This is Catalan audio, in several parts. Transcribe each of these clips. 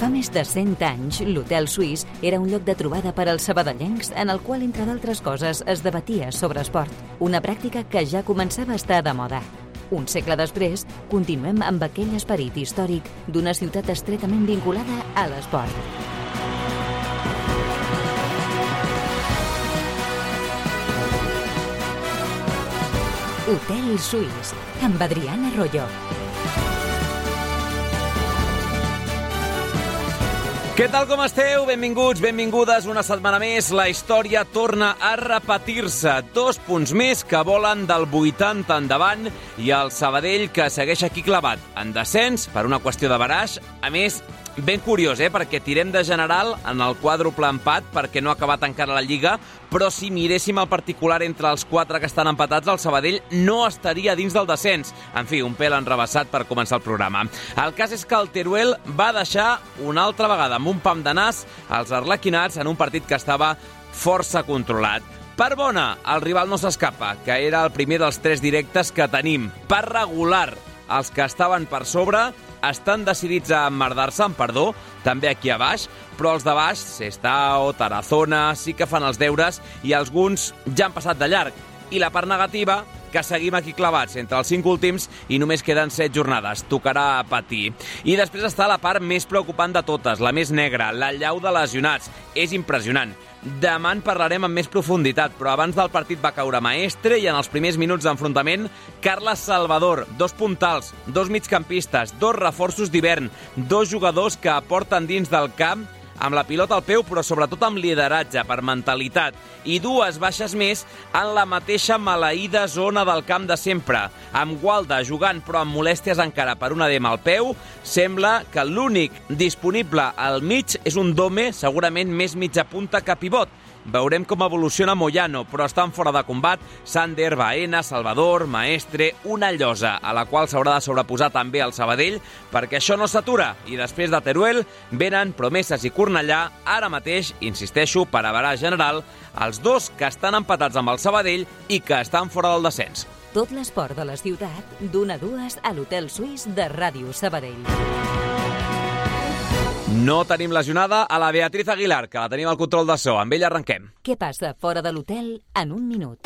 Fa més de 100 anys, l'Hotel Suís era un lloc de trobada per als sabadellencs en el qual, entre d'altres coses, es debatia sobre esport, una pràctica que ja començava a estar de moda. Un segle després, continuem amb aquell esperit històric d'una ciutat estretament vinculada a l'esport. Hotel Suís, amb Adriana Royo. Què tal, com esteu? Benvinguts, benvingudes una setmana més. La història torna a repetir-se. 2 punts més que volen del 80 endavant i el Sabadell que segueix aquí clavat en descens per una qüestió de baraix. A més, ben curiós, perquè tirem de general en el quàdruple empat perquè no ha acabat encara la Lliga, però si miréssim el particular entre els 4 que estan empatats, el Sabadell no estaria dins del descens. En fi, un pèl enrevessat per començar el programa. El cas és que el Teruel va deixar una altra vegada amb un pam de nas als arlequinats en un partit que estava força controlat. Per bona, el rival no s'escapa, que era el primer dels 3 directes que tenim. Per regular, els que estaven per sobre estan decidits a emmerdar-se, amb perdó, també aquí a baix, però els de baix, Sestao, Tarazona, sí que fan els deures i alguns ja han passat de llarg. I la part negativa, que seguim aquí clavats entre els 5 últims i només queden 7 jornades. Tocarà patir. I després està la part més preocupant de totes, la més negra, la llau de lesionats. És impressionant. Demà en parlarem amb més profunditat, però abans del partit va caure Maestre i en els primers minuts d'enfrontament, Carles Salvador, 2 puntals, 2 migcampistes, 2 reforços d'hivern, 2 jugadors que aporten dins del camp amb la pilota al peu, però sobretot amb lideratge, per mentalitat, i 2 baixes més en la mateixa maleïda zona del camp de sempre. Amb Gualda jugant, però amb molèsties encara per un edema al peu, sembla que l'únic disponible al mig és un Dome, segurament més mitja punta que pivot. Veurem com evoluciona Moyano, però estan fora de combat Sander, Baena, Salvador, Maestre, una llosa a la qual s'haurà de sobreposar també el Sabadell, perquè això no s'atura. I després de Teruel venen Promeses i Cornellà, ara mateix, insisteixo, per average general, els 2 que estan empatats amb el Sabadell i que estan fora del descens. Tot l'esport de la ciutat, d'1 a 2 a l'Hotel Suís de Ràdio Sabadell. No tenim lesionada a la Beatriz Aguilar, que la tenim al control de so. Amb ella arrenquem. Què passa fora de l'hotel en un minut?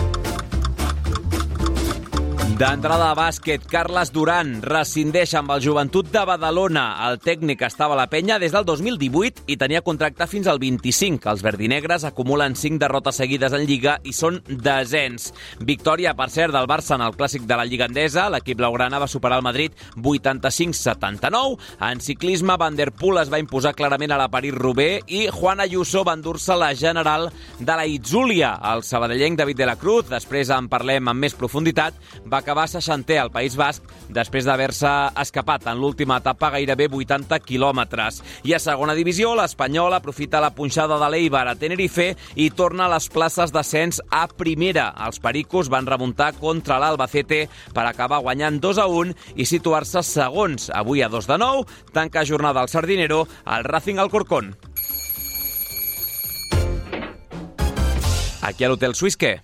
D'entrada de bàsquet, Carles Duran rescindeix amb el Joventut de Badalona. El tècnic estava a la penya des del 2018 i tenia contracte fins al 25. Els verdinegres acumulen 5 derrotes seguides en Lliga i són desens. Victòria, per cert, del Barça en el clàssic de la Lliga Endesa. L'equip blaugrana va superar el Madrid 85-79. En ciclisme, Van der Poel es va imposar clarament a la París-Roubaix i Juan Ayuso va endur-se la general de la Itzulia. El sabadellenc David de la Cruz, després en parlem amb més profunditat, va acabar 60è al País Basc després d'haver-se escapat en l'última etapa gairebé 80 quilòmetres. I a segona divisió, l'Espanyol aprofita la punxada de l'Eibar a Tenerife i torna a les places d'ascens a primera. Els pericos van remuntar contra l'Albacete per acabar guanyant 2-1 i situar-se segons. Avui a 2 de 9, tanca jornada al Sardinero, el Racing Alcorcón. Aquí a l'Hotel Suís, què?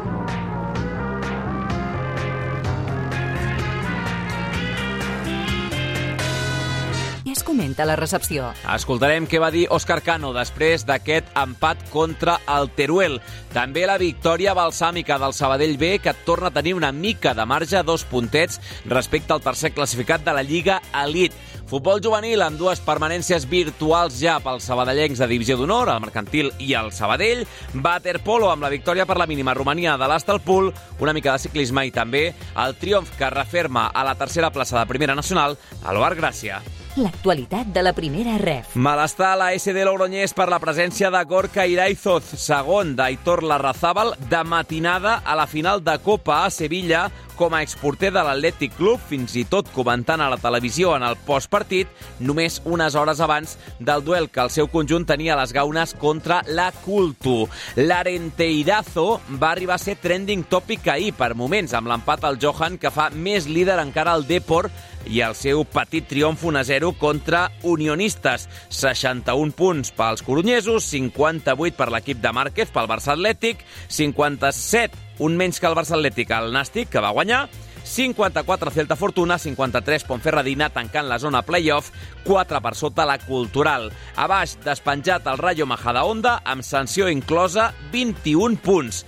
Es comenta la recepció. Escoltarem què va dir Òscar Cano després d'aquest empat contra el Teruel. També la victòria balsàmica del Sabadell B, que torna a tenir una mica de marge, 2 puntets respecte al tercer classificat de la Lliga Elite. Futbol juvenil amb 2 permanències virtuals ja pels sabadellencs de Divisió d'Honor, el Mercantil i el Sabadell. Waterpolo amb la victòria per la mínima Romania de l'Hastalpool, una mica de ciclisme i també el triomf que referma a la tercera plaça de Primera Nacional a l'Oar Gràcia. L'actualitat de la primera ref. Malestar a la SD Logroñés per la presència de Gorka Iraizoz, segon d'Aitor Larrazábal, de matinada a la final de Copa a Sevilla com a exporter de l'Atlètic Club, fins i tot comentant a la televisió en el postpartit, només unes hores abans del duel que el seu conjunt tenia a les gaunes contra la Cultu. L'Arenteirazo va arribar a ser trending topic ahir per moments, amb l'empat al Johan, que fa més líder encara el Depor, i el seu petit triomf 1-0 contra Unionistes. 61 punts pels coronyesos, 58 per l'equip de Márquez, pel Barça Atlètic, 57, un menys que el Barça Atlètic, el Nàstic, que va guanyar, 54 Celta Fortuna, 53 Ponferradina, tancant la zona playoff, 4 per sota la Cultural. A baix, despenjat el Rayo Majadahonda, amb sanció inclosa, 21 punts.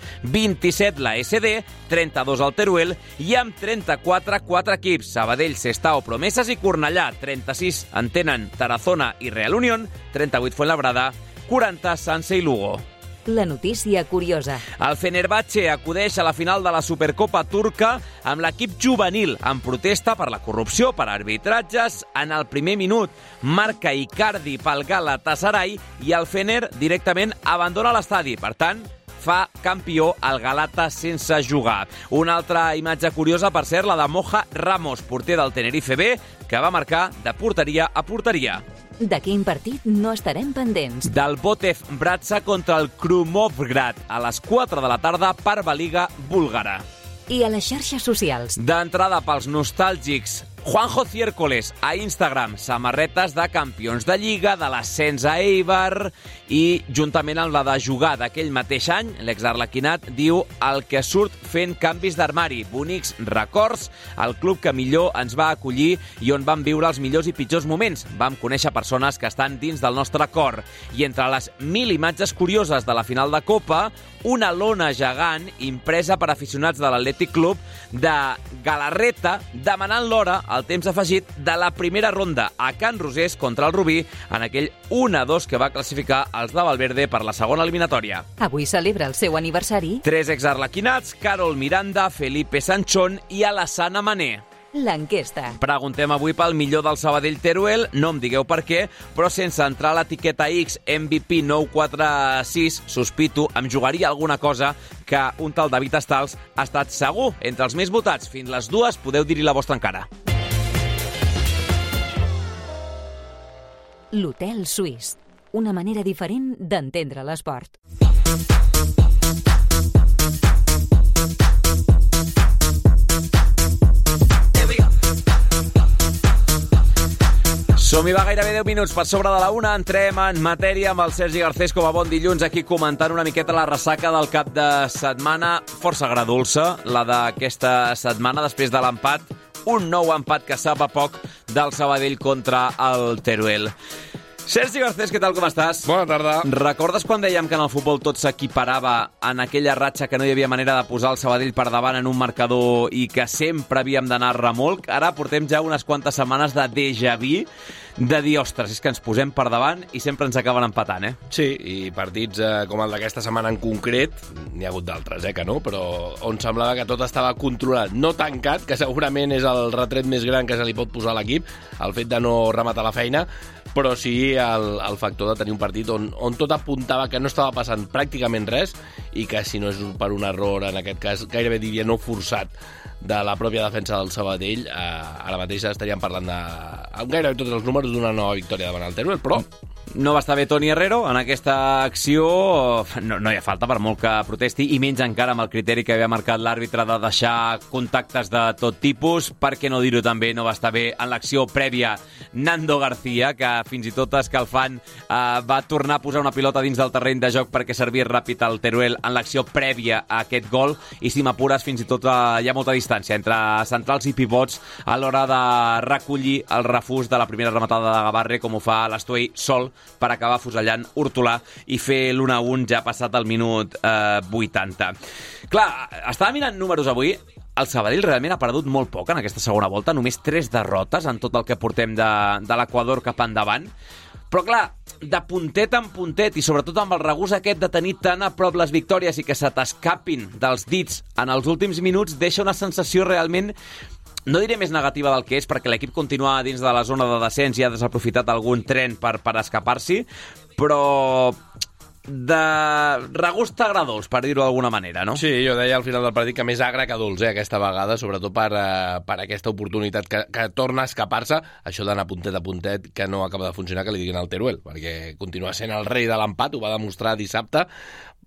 27 la SD, 32 el Teruel i amb 34 4 equips. Sabadell, Sestao, Promeses i Cornellà. 36 en tenen Tarazona i Real Unión, 38 Fuenlabrada, 40 Sanse i Lugo. La notícia curiosa. El Fenerbahçe acudeix a la final de la Supercopa turca amb l'equip juvenil en protesta per la corrupció, per arbitratges. En el primer minut marca Icardi pel Galatasaray i el Fener directament abandona l'estadi. Per tant, fa campió el Galata sense jugar. Una altra imatge curiosa, per cert, la de Moja Ramos, porter del Tenerife B, que va marcar de porteria a porteria. De quin partit no estarem pendents? Del Botev Bratsa contra el Krumovgrad a les 4 de la tarda per Baliga búlgara. I a les xarxes socials? D'entrada pels nostàlgics, Juanjo Ciércoles a Instagram, samarretes de campions de Lliga, de l'ascens a Eibar, i juntament amb la de jugar d'aquell mateix any, l'exarlequinat diu el que surt fent canvis d'armari, bonics records, el club que millor ens va acollir i on vam viure els millors i pitjors moments. Vam conèixer persones que estan dins del nostre cor. I entre les 1000 imatges curioses de la final de Copa, una lona gegant impresa per aficionats de l'Atlètic Club de Galarreta demanant l'hora al temps afegit de la primera ronda a Can Rosés contra el Rubí en aquell 1-2 que va classificar els de Valverde per la segona eliminatòria. Avui celebra el seu aniversari 3 exarlequinats, Carol Miranda, Felipe Sanchón i Alassana Mané. L'enquesta. Preguntem avui pel millor del Sabadell Teruel, no em digueu per què, però sense entrar a l'etiqueta X MVP 946, sospito, em jugaria alguna cosa que un tal David Estals ha estat segur entre els més votats. Fins les 2 podeu dir-hi la vostra encara. L'Hotel Suís. Una manera diferent d'entendre l'esport. Som-hi, va gairebé 10 minuts per sobre de la 1. Entrem en matèria amb el Sergi Garcés com a bon dilluns, aquí comentant una miqueta la ressaca del cap de setmana, força agradolça, la d'aquesta setmana, després de l'empat, un nou empat que sap a poc del Sabadell contra el Teruel. Sergi Garcés, què tal, com estàs? Bona tarda. Recordes quan dèiem que en el futbol tot s'equiparava en aquella ratxa que no hi havia manera de posar el Sabadell per davant en un marcador i que sempre havíem d'anar a remolc? Ara portem ja unes quantes setmanes de déjà vu, de dir, ostres, és que ens posem per davant i sempre ens acaben empatant, eh? Sí, i partits com el d'aquesta setmana en concret, n'hi ha hagut d'altres, que no, però on semblava que tot estava controlat, no tancat, que segurament és el retret més gran que se li pot posar a l'equip, el fet de no rematar la feina, però sí el factor de tenir un partit on tot apuntava que no estava passant pràcticament res i que si no és per un error, en aquest cas gairebé diria no forçat, de la pròpia defensa del Sabadell, ara mateix estaríem parlant amb gairebé tots els números d'una nova victòria davant el Teruel, però no va estar bé Toni Herrero en aquesta acció, no hi ha falta per molt que protesti, i menys encara amb el criteri que havia marcat l'àrbitre de deixar contactes de tot tipus. Per què no dir-ho també, no va estar bé en l'acció prèvia Nando García, que fins i tot escalfant va tornar a posar una pilota dins del terreny de joc perquè servís ràpid al Teruel en l'acció prèvia a aquest gol, i si m'apures fins i tot hi ha molta distància entre centrals i pivots a l'hora de recollir el refús de la primera rematada de Gavarre, com ho fa l'Estuei sol, per acabar fusellant Hortolà i fer l'1-1 ja passat el minut 80. Clar, estava mirant números avui. El Sabadell realment ha perdut molt poc en aquesta segona volta, només 3 derrotes en tot el que portem de l'Equador cap endavant. Però clar, de puntet en puntet, i sobretot amb el regust aquest de tenir tan a prop les victòries i que se t'escapin dels dits en els últims minuts, deixa una sensació realment, no diré més negativa del que és, perquè l'equip continua dins de la zona de descens i ha desaprofitat algun tren per escapar-s'hi, però de regust agradós, per dir-ho d'alguna manera, no? Sí, jo deia al final del partit que més agre que dolç, aquesta vegada, sobretot per aquesta oportunitat que torna a escapar-se, això d'anar puntet a puntet que no acaba de funcionar, que li diguin al Teruel, perquè continua sent el rei de l'empat, ho va demostrar dissabte.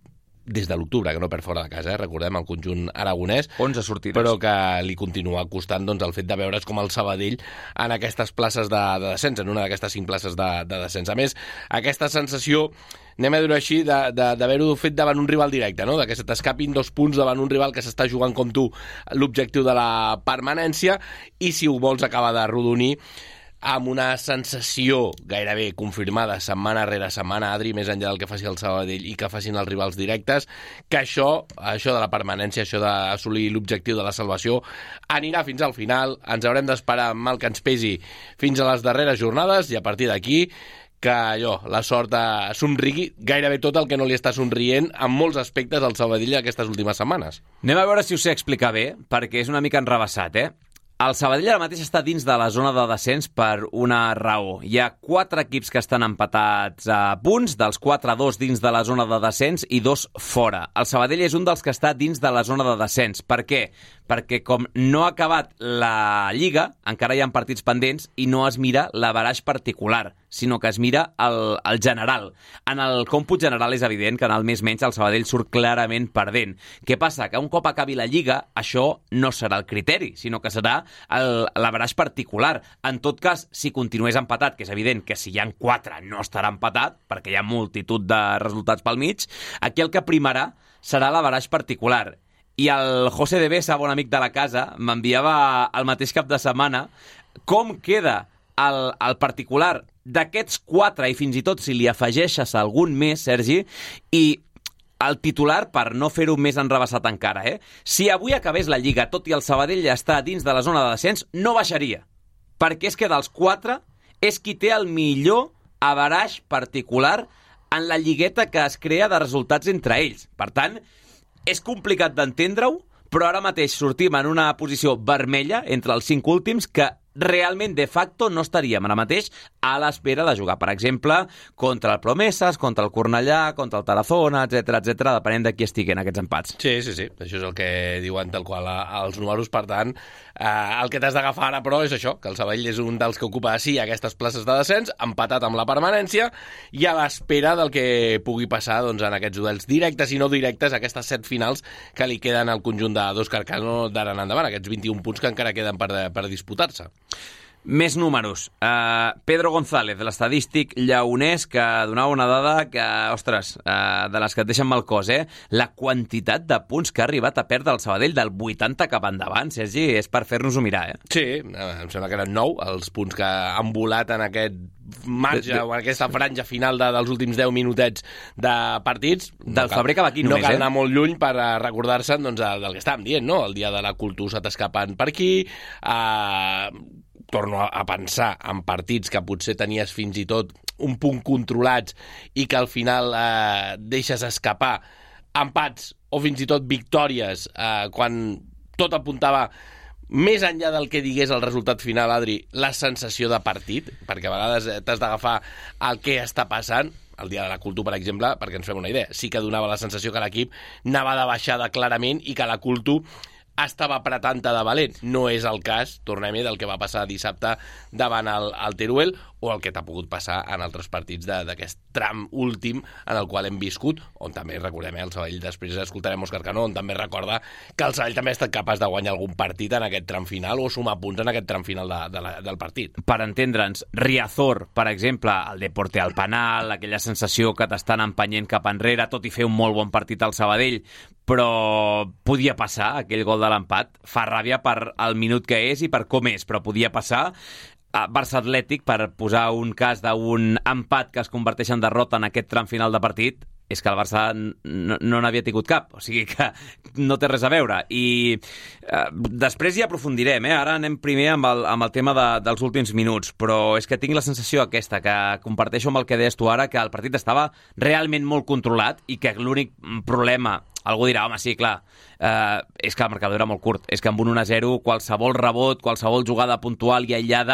des de l'octubre, que no perd fora de casa, recordem, el conjunt aragonès. 11 sortides. Però que li continua costant doncs, el fet de veure's com el Sabadell en aquestes places de descens, en una d'aquestes 5 places de descens. A més, aquesta sensació, anem a dir-ho així, d'haver-ho fet davant un rival directe, no? De que se t'escapin 2 punts davant un rival que s'està jugant com tu l'objectiu de la permanència, i si ho vols acabar d'arrodonir amb una sensació gairebé confirmada setmana rere setmana, Adri, més enllà del que faci el Sabadell i que facin els rivals directes, que això de la permanència, això d'assolir l'objectiu de la salvació, anirà fins al final. Ens haurem d'esperar mal que ens pesi fins a les darreres jornades, i a partir d'aquí que la sort somrigui gairebé tot el que no li està somrient en molts aspectes al Sabadell aquestes últimes setmanes. Anem a veure si ho sé explicar bé, perquè és una mica enrevessat, El Sabadell ara mateix està dins de la zona de descens per una raó. Hi ha 4 equips que estan empatats a punts, dels 4, 2 dins de la zona de descens i 2 fora. El Sabadell és un dels que està dins de la zona de descens. Per què? Perquè com no ha acabat la Lliga, encara hi ha partits pendents i no es mira l'averaix particular, sinó que es mira el general. En el còmput general és evident que en el més menys el Sabadell surt clarament perdent. Què passa? Que un cop acabi la Lliga, això no serà el criteri, sinó que serà l'averaix particular. En tot cas, si continués empatat, que és evident que si hi ha 4 no estarà empatat, perquè hi ha multitud de resultats pel mig, aquí el que primarà serà l'averaix particular. I el José de Besa, bon amic de la casa, m'enviava el mateix cap de setmana com queda el particular d'aquests 4, i fins i tot si li afegeixes algun més, Sergi, i el titular, per no fer-ho més enrevessat encara, si avui acabés la Lliga, tot i el Sabadell està dins de la zona de descens, no baixaria, perquè és que dels 4 és qui té el millor averaix particular en la lligueta que es crea de resultats entre ells. Per tant, és complicat d'entendre-ho, però ara mateix sortim en una posició vermella entre els 5 últims que realment, de facto, no estaríem ara mateix a l'espera de jugar, per exemple, contra el Promesas, contra el Cornellà, contra el Tarazona, etc, depenent de qui estiguen aquests empats. Sí. Això és el que diuen tal qual els números. Per tant, el que t'has d'agafar ara, però, és això, que el Sabadell és un dels que ocupa, sí, aquestes places de descens, empatat amb la permanència, i a l'espera del que pugui passar doncs, en aquests duels directes i no directes, aquestes 7 finals que li queden al conjunt d'Òscar Cano d'ara en endavant, aquests 21 punts que encara queden per disputar-se. Més números. Pedro González, l'estadístic lleonès, que donava una dada que, ostres, de les que et deixen mal cos, La quantitat de punts que ha arribat a perdre el Sabadell del 80 cap endavant, Sergi, és per fer-nos-ho mirar, Sí, em sembla que eren 9 els punts que han volat en aquest marge o en aquesta franja final dels últims 10 minutets de partits. Del febrer cap aquí només, No cal anar molt lluny per recordar-se'n doncs, del que estàvem dient, no? El dia de la cultura se t'escapen per aquí, torno a pensar en partits que potser tenies fins i tot un punt controlats i que al final deixes escapar empats o fins i tot victòries quan tot apuntava més enllà del que digués el resultat final, Adri, la sensació de partit, perquè a vegades t'has d'agafar el que està passant. El dia de la cultura, per exemple, perquè ens fem una idea, sí que donava la sensació que l'equip anava de baixada clarament i que la cultura estava apretant de valent. No és el cas, tornem-hi, del que va passar dissabte davant el Teruel o el que t'ha pogut passar en altres partits d'aquest tram últim en el qual hem viscut, on també, recordem, el Sabadell, després escoltarem Òscar Cano, on també recorda que el Sabadell també ha estat capaç de guanyar algun partit en aquest tram final o sumar punts en aquest tram final del partit. Per entendre'ns, Riazor, per exemple, el Deporte al Penal, aquella sensació que t'estan empenyent cap enrere, tot i fer un molt bon partit al Sabadell, però podia passar aquell gol de l'empat. Fa ràbia per el minut que és i per com és, però podia passar. Barça Atlètic, per posar un cas d'un empat que es converteix en derrota en aquest tram final de partit, és que el Barça no n'havia tingut cap, o sigui que no té res a veure. I després hi aprofundirem, Ara anem primer amb el tema dels últims minuts, però és que tinc la sensació aquesta, que comparteixo amb el que deies tu ara, que el partit estava realment molt controlat i que l'únic problema, algú dirà, home, sí, clar, és que el marcador era molt curt, és que amb un 1-0 qualsevol rebot, qualsevol jugada puntual i aïllada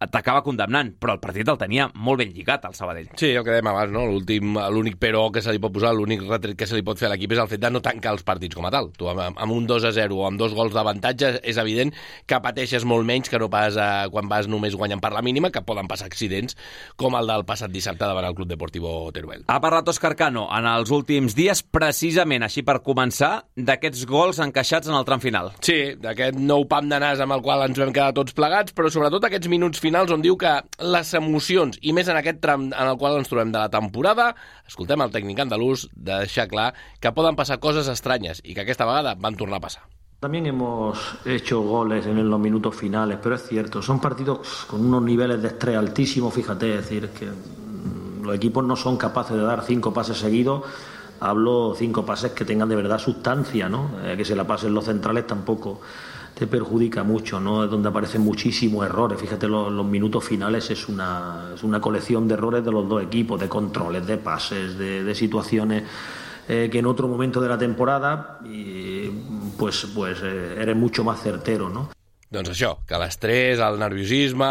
t'acaba condemnant, però el partit el tenia molt ben lligat, el Sabadell. Sí, el que dèiem abans, no? L'únic però que se li pot posar, l'únic retret que se li pot fer a l'equip és el fet de no tancar els partits com a tal. Tu, amb un 2-0 o amb 2 gols d'avantatge, és evident que pateixes molt menys que no pas quan vas només guanyant per la mínima, que poden passar accidents com el del passat dissabte davant el Club Deportivo Teruel. Ha parlat Òscar Cano en els últims dies, precisament així per començar, d'aquests gols encaixats en el tram final. Sí, d'aquest nou pam de nas amb el qual ens vam quedar tots plegats, però sobretot aquests minuts finals on diu que les emocions, i més en aquest tram en el qual ens trobem de la temporada, escoltem el tècnic andalús deixar clar que poden passar coses estranyes i que aquesta vegada van tornar a passar. También hemos hecho goles en los minutos finales, pero es cierto, son partidos con unos niveles de estrés altísimos, fíjate, es decir, que los equipos no son capaces de dar 5 pases seguidos. Hablo 5 pases que tengan de verdad sustancia, ¿no? Que se la pasen los centrales tampoco te perjudica mucho, ¿no? Es donde aparecen muchísimos errores. Fíjate, los minutos finales es una colección de errores de los dos equipos, de controles, de pases, de situaciones que en otro momento de la temporada pues eres mucho más certero, ¿no? Doncs això, que l'estrès, el nerviosisme,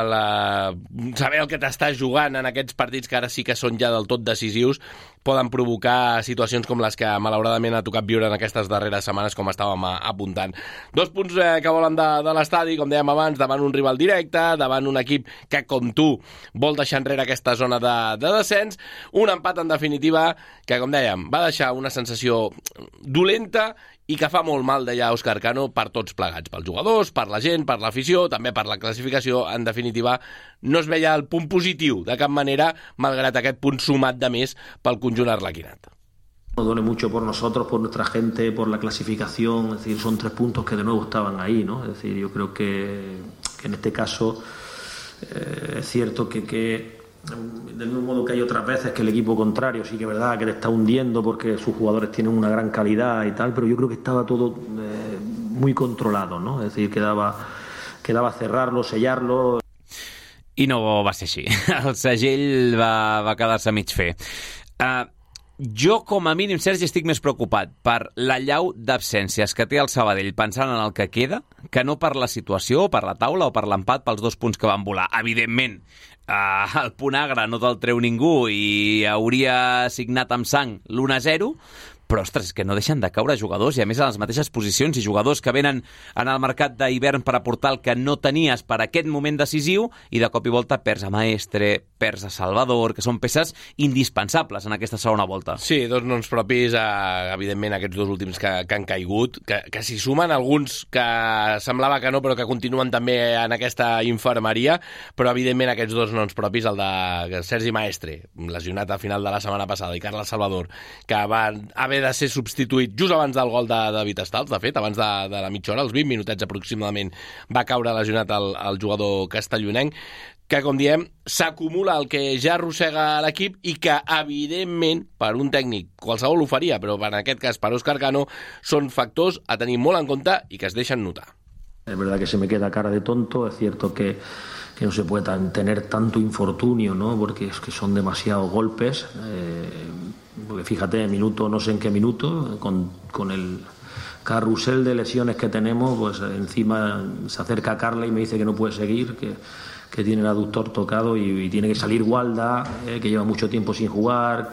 saber el que t'estàs jugant en aquests partits que ara sí que són ja del tot decisius, poden provocar situacions com les que malauradament ha tocat viure en aquestes darreres setmanes, com estàvem apuntant. 2 punts que volen de l'estadi, com dèiem abans, davant un rival directe, davant un equip que, com tu, vol deixar enrere aquesta zona de descens. Un empat, en definitiva, que, com dèiem, va deixar una sensació dolenta i que fa molt mal, deia Òscar Cano, per tots plegats, pels jugadors, per la gent, per l'afició, també per la classificació. En definitiva, no es veia el punt positiu de cap manera, malgrat aquest punt sumat de més pel conjunt arlequinat. Nos duele mucho por nosotros, por nuestra gente, por la clasificación, es decir, son 3 puntos que de nuevo estaban ahí, ¿no? Es decir, yo creo que en este caso es cierto que del mismo modo que hay otras veces que el equipo contrario sí que es verdad que te está hundiendo porque sus jugadores tienen una gran calidad y tal, pero yo creo que estaba todo muy controlado, ¿no? Es decir, quedaba cerrarlo, sellarlo. I no va ser així. El segell va quedar-se mig fer. Jo, com a mínim, Sergi, estic més preocupat per la llau d'absències que té el Sabadell pensant en el que queda, que no per la situació, per la taula o per l'empat pels 2 punts que van volar. Evidentment, el punt agre no te'l treu ningú i hauria signat amb sang l'1-0, però, ostres, que no deixen de caure jugadors i, a més, a les mateixes posicions, i jugadors que venen en el mercat d'hivern per aportar el que no tenies per aquest moment decisiu, i de cop i volta perds a Maestre, perds a Salvador, que són peces indispensables en aquesta segona volta. Sí, 2 noms propis, evidentment, aquests 2 últims que han caigut, que s'hi sumen alguns que semblava que no, però que continuen també en aquesta infermeria, però, evidentment, aquests 2 noms propis, el de Sergi Maestre, lesionat al final de la setmana passada, i Carles Salvador, que van haver de ser substituït just abans del gol de David Estals, de fet, abans de la mitja hora, els 20 minutets aproximadament, va caure lesionat el jugador castellonenc, que, com diem, s'acumula el que ja arrossega l'equip i que, evidentment, per un tècnic, qualsevol ho faria, però en aquest cas per Òscar Cano, són factors a tenir molt en compte i que es deixen notar. Es verdad que se me queda cara de tonto, es cierto que no se puede tener tanto infortunio, ¿no? Porque es que son demasiados golpes, porque fíjate, minuto, no sé en qué minuto, con el carrusel de lesiones que tenemos, pues encima se acerca Carla y me dice que no puede seguir, que tiene el aductor tocado y tiene que salir Walda, que lleva mucho tiempo sin jugar,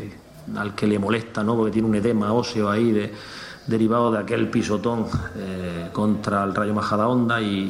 al que le molesta, ¿no? Porque tiene un edema óseo ahí derivado de aquel pisotón contra el Rayo Majadahonda y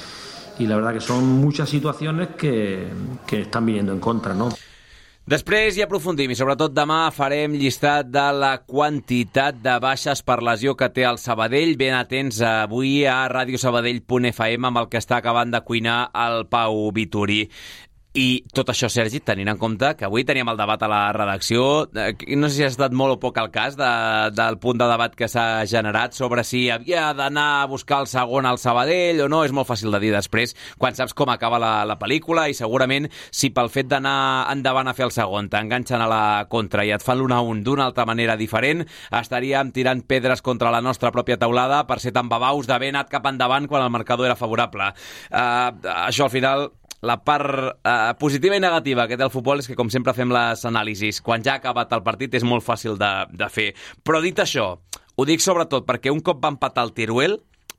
la verdad que son muchas situaciones que están viniendo en contra, ¿no? Després hi aprofundim i sobretot demà farem llistat de la quantitat de baixes per lesió que té el Sabadell. Ben atents avui a radiosabadell.fm amb el que està acabant de cuinar el Pau Vituri. I tot això, Sergi, tenint en compte que avui teníem el debat a la redacció. No sé si ha estat molt o poc el cas del punt de debat que s'ha generat sobre si havia d'anar a buscar el segon al Sabadell o no. És molt fàcil de dir després, quan saps com acaba la pel·lícula, i segurament si pel fet d'anar endavant a fer el segon t'enganxen a la contra i et fan l'1-1 d'una altra manera diferent, estaríem tirant pedres contra la nostra pròpia taulada per ser tan babaus d'haver anat cap endavant quan el marcador era favorable. Això, al final, la part positiva i negativa que té el futbol és que, com sempre, fem les anàlisis. Quan ja ha acabat el partit és molt fàcil de fer. Però dit això, ho dic sobretot perquè un cop va empatar el Teruel,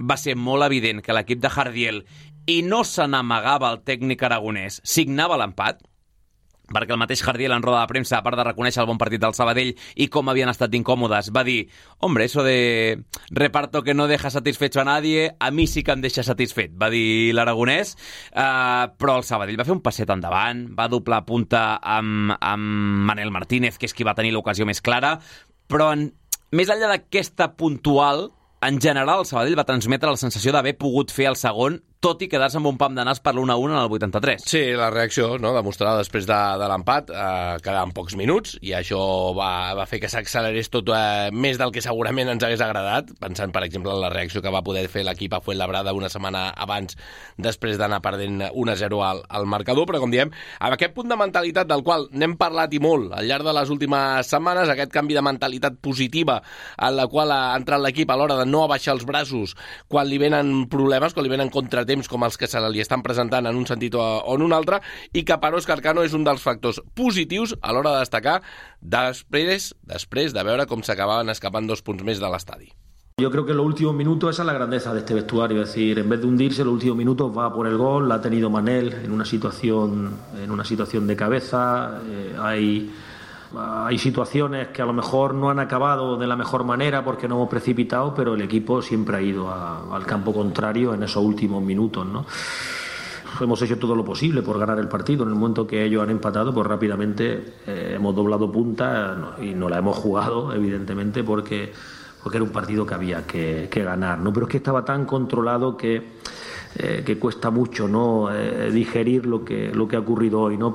va ser molt evident que l'equip de Jardiel, i no se n'amagava el tècnic aragonès, signava l'empat, perquè el mateix Jardiel en roda de premsa, a part de reconèixer el bon partit del Sabadell i com havien estat incòmodes, va dir, hombre, eso de reparto que no deja satisfecho a nadie, a mi sí que em deixa satisfet, va dir l'aragonès, però el Sabadell va fer un passet endavant, va doblar punta amb Manel Martínez, que és qui va tenir l'ocasió més clara, però més enllà d'aquesta puntual, en general el Sabadell va transmetre la sensació d'haver pogut fer el segon, tot i quedar-se amb un pam de nas per l'1-1 en el 83. Sí, la reacció, no?, demostrada després de l'empat, quedaven pocs minuts, i això va fer que s'accelerés tot més del que segurament ens hagués agradat, pensant, per exemple, en la reacció que va poder fer l'equip a Fuenlabrada una setmana abans, després d'anar perdent 1-0 al marcador, però com diem, amb aquest punt de mentalitat del qual n'hem parlat i molt al llarg de les últimes setmanes, aquest canvi de mentalitat positiva en la qual ha entrat l'equip a l'hora de no abaixar els braços quan li venen problemes, quan li venen contratemps com els que se li estan presentant en un sentit o en un altre, i que per Óscar Cano és un dels factors positius a l'hora de destacar després de veure com s'acabaven escapant 2 punts més de l'estadi. Yo creo que en los últimos minutos esa es la grandeza de este vestuario, es decir, en vez de hundirse, en los últimos minutos va por el gol, la ha tenido Manel en una situación de cabeza, hay situaciones que a lo mejor no han acabado de la mejor manera porque no hemos precipitado, pero el equipo siempre ha ido al campo contrario en esos últimos minutos, ¿no? Hemos hecho todo lo posible por ganar el partido. En el momento que ellos han empatado, pues rápidamente hemos doblado punta y no la hemos jugado, evidentemente, porque era un partido que había que ganar, ¿no? Pero es que estaba tan controlado que cuesta mucho, ¿no?, digerir lo que ha ocurrido hoy, ¿no?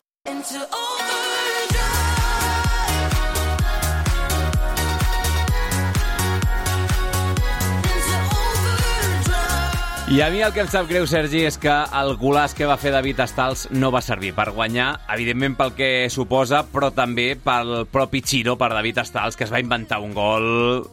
I a mi el que em sap greu, Sergi, és que el golaç que va fer David Stals no va servir per guanyar, evidentment pel que suposa, però també pel propi Chiro, per David Stals, que es va inventar un gol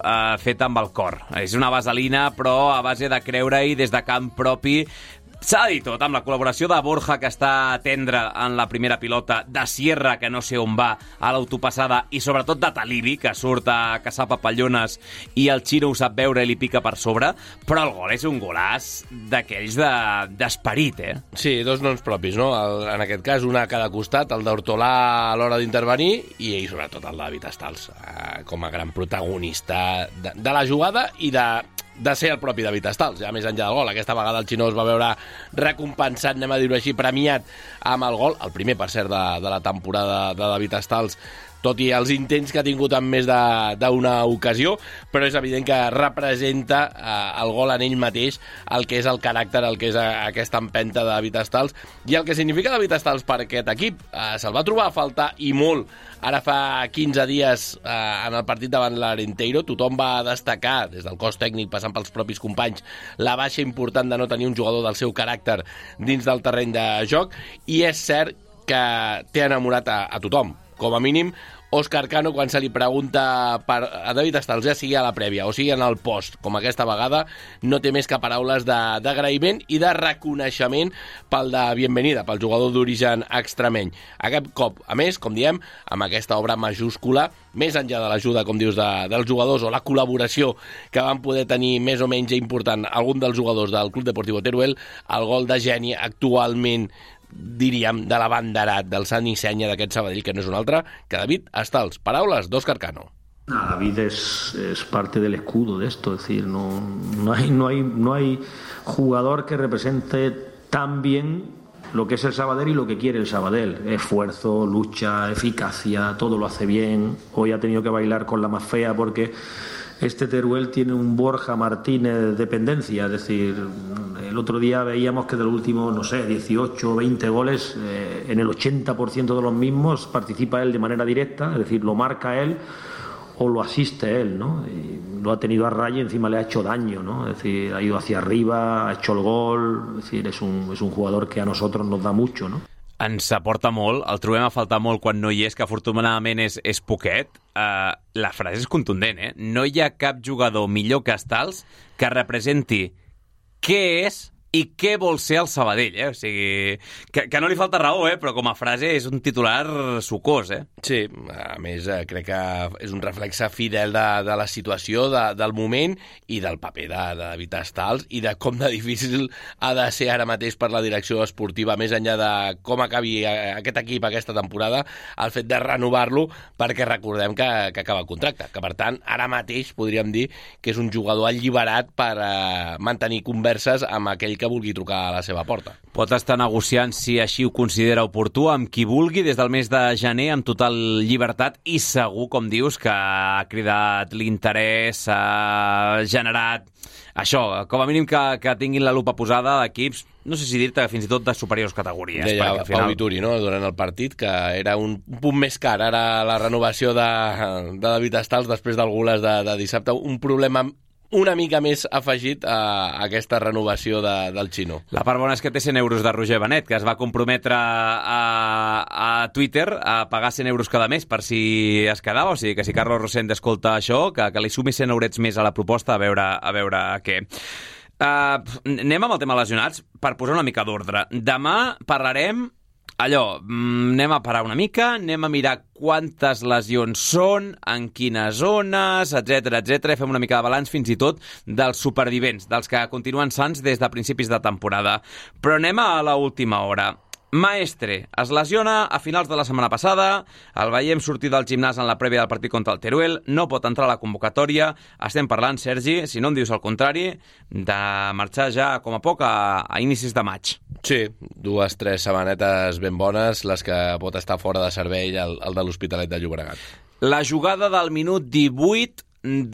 fet amb el cor. És una vaselina, però a base de creure-hi des de camp propi. S'ha de dir tot, amb la col·laboració de Borja, que està tendre en la primera pilota, de Sierra, que no sé on va, a l'autopassada, i sobretot de Talibi, que surt a caçar papallones, i el Chiro ho sap veure i li pica per sobre, però el gol és un golàs d'aquells d'esperit, eh? Sí, 2 noms propis, no? En aquest cas, un a cada costat, el d'Hortolà a l'hora d'intervenir, i sobretot el de David Stals, com a gran protagonista de la jugada i de ser el propi David Stals, ja més enllà del gol. Aquesta vegada el xinó es va veure recompensat, anem a dir-ho així, premiat amb el gol, el primer, per cert, de la temporada de David Stals, tot i els intents que ha tingut en més d'una ocasió, però és evident que representa el gol en ell mateix, el que és el caràcter, el que és aquesta empenta de David Stals, i el que significa David Stals per aquest equip. Se'l va trobar a faltar, i molt, ara fa 15 dies en el partit davant l'Arenteiro. Tothom va destacar, des del cos tècnic passant pels propis companys, la baixa important de no tenir un jugador del seu caràcter dins del terreny de joc, i és cert que té enamorat a tothom. Com a mínim, Óscar Cano, quan se li pregunta a David Stals, ja sigui a la prèvia o sigui en el post, com aquesta vegada, no té més que paraules d'agraïment i de reconeixement pel de bienvenida, pel jugador d'origen extremeny. Aquest cop, a més, com diem, amb aquesta obra majúscula, més enllà de l'ajuda, com dius, dels jugadors o la col·laboració que van poder tenir més o menys important algun dels jugadors del Club Deportivo Teruel, el gol de geni actualment, diríem, de l'abanderat del Sant i Senya d'aquest Sabadell, que no és un altre que David Stals. Paraules d'Óscar Cano. David es parte del escudo de esto, es decir, no hay jugador que represente tan bien lo que es el Sabadell y lo que quiere el Sabadell. Esfuerzo, lucha, eficacia, todo lo hace bien. Hoy ha tenido que bailar con la más fea porque este Teruel tiene un Borja Martínez dependencia, es decir, el otro día veíamos que de los últimos, no sé, 18 o 20 goles, en el 80% de los mismos participa él de manera directa, es decir, lo marca él o lo asiste él, ¿no? Y lo ha tenido a raya y encima le ha hecho daño, ¿no? Es decir, ha ido hacia arriba, ha hecho el gol, es decir, es un jugador que a nosotros nos da mucho, ¿no? Ens aporta molt, el trobem a faltar molt quan no hi és, que afortunadament és poquet. La frase és contundent, eh? No hi ha cap jugador millor que Stals que representi què és i què vol ser el Sabadell, O sigui, que no li falta raó, però com a frase és un titular sucós, Sí, a més, crec que és un reflexe fidel de la situació, del moment i del paper de David Stals i de com de difícil ha de ser ara mateix per la direcció esportiva, més enllà de com acabi aquest equip aquesta temporada, el fet de renovar-lo, perquè recordem que acaba el contracte, que per tant, ara mateix podríem dir que és un jugador alliberat per mantenir converses amb aquell que vulgui trucar a la seva porta. Pot estar negociant, si així ho considera oportú, amb qui vulgui des del mes de gener amb total llibertat i segur, com dius, que ha cridat l'interès, ha generat això, com a mínim que tinguin la lupa posada d'equips, no sé si dir-te fins i tot de superiors categories. Deia Pau Vituri, no?, durant el partit, que era un punt més car ara la renovació de David Stals després del Gules de dissabte, un problema una mica més afegit a aquesta renovació del xino. La part bona és que té 100 euros de Roger Benet, que es va comprometre a Twitter a pagar 100 euros cada mes per si es quedava, o sigui que si Carlos Rosende escolta això, que li sumi 100 eurets més a la proposta, a veure què. Anem amb el tema lesionats, per posar una mica d'ordre. Demà parlarem anem a parar una mica, anem a mirar quantes lesions són, en quines zones, etc, i fem una mica de balanç fins i tot dels supervivents, dels que continuen sants des de principis de temporada. Però anem a l'última hora. Maestre es lesiona a finals de la setmana passada, el veiem sortir del gimnàs en la prèvia del partit contra el Teruel, no pot entrar a la convocatòria. Estem parlant, Sergi, si no em dius el contrari, de marxar ja com a poc a inicis de maig. Sí, 2-3 setmanetes ben bones, les que pot estar fora de servei el de l'Hospitalet de Llobregat. La jugada del minut 18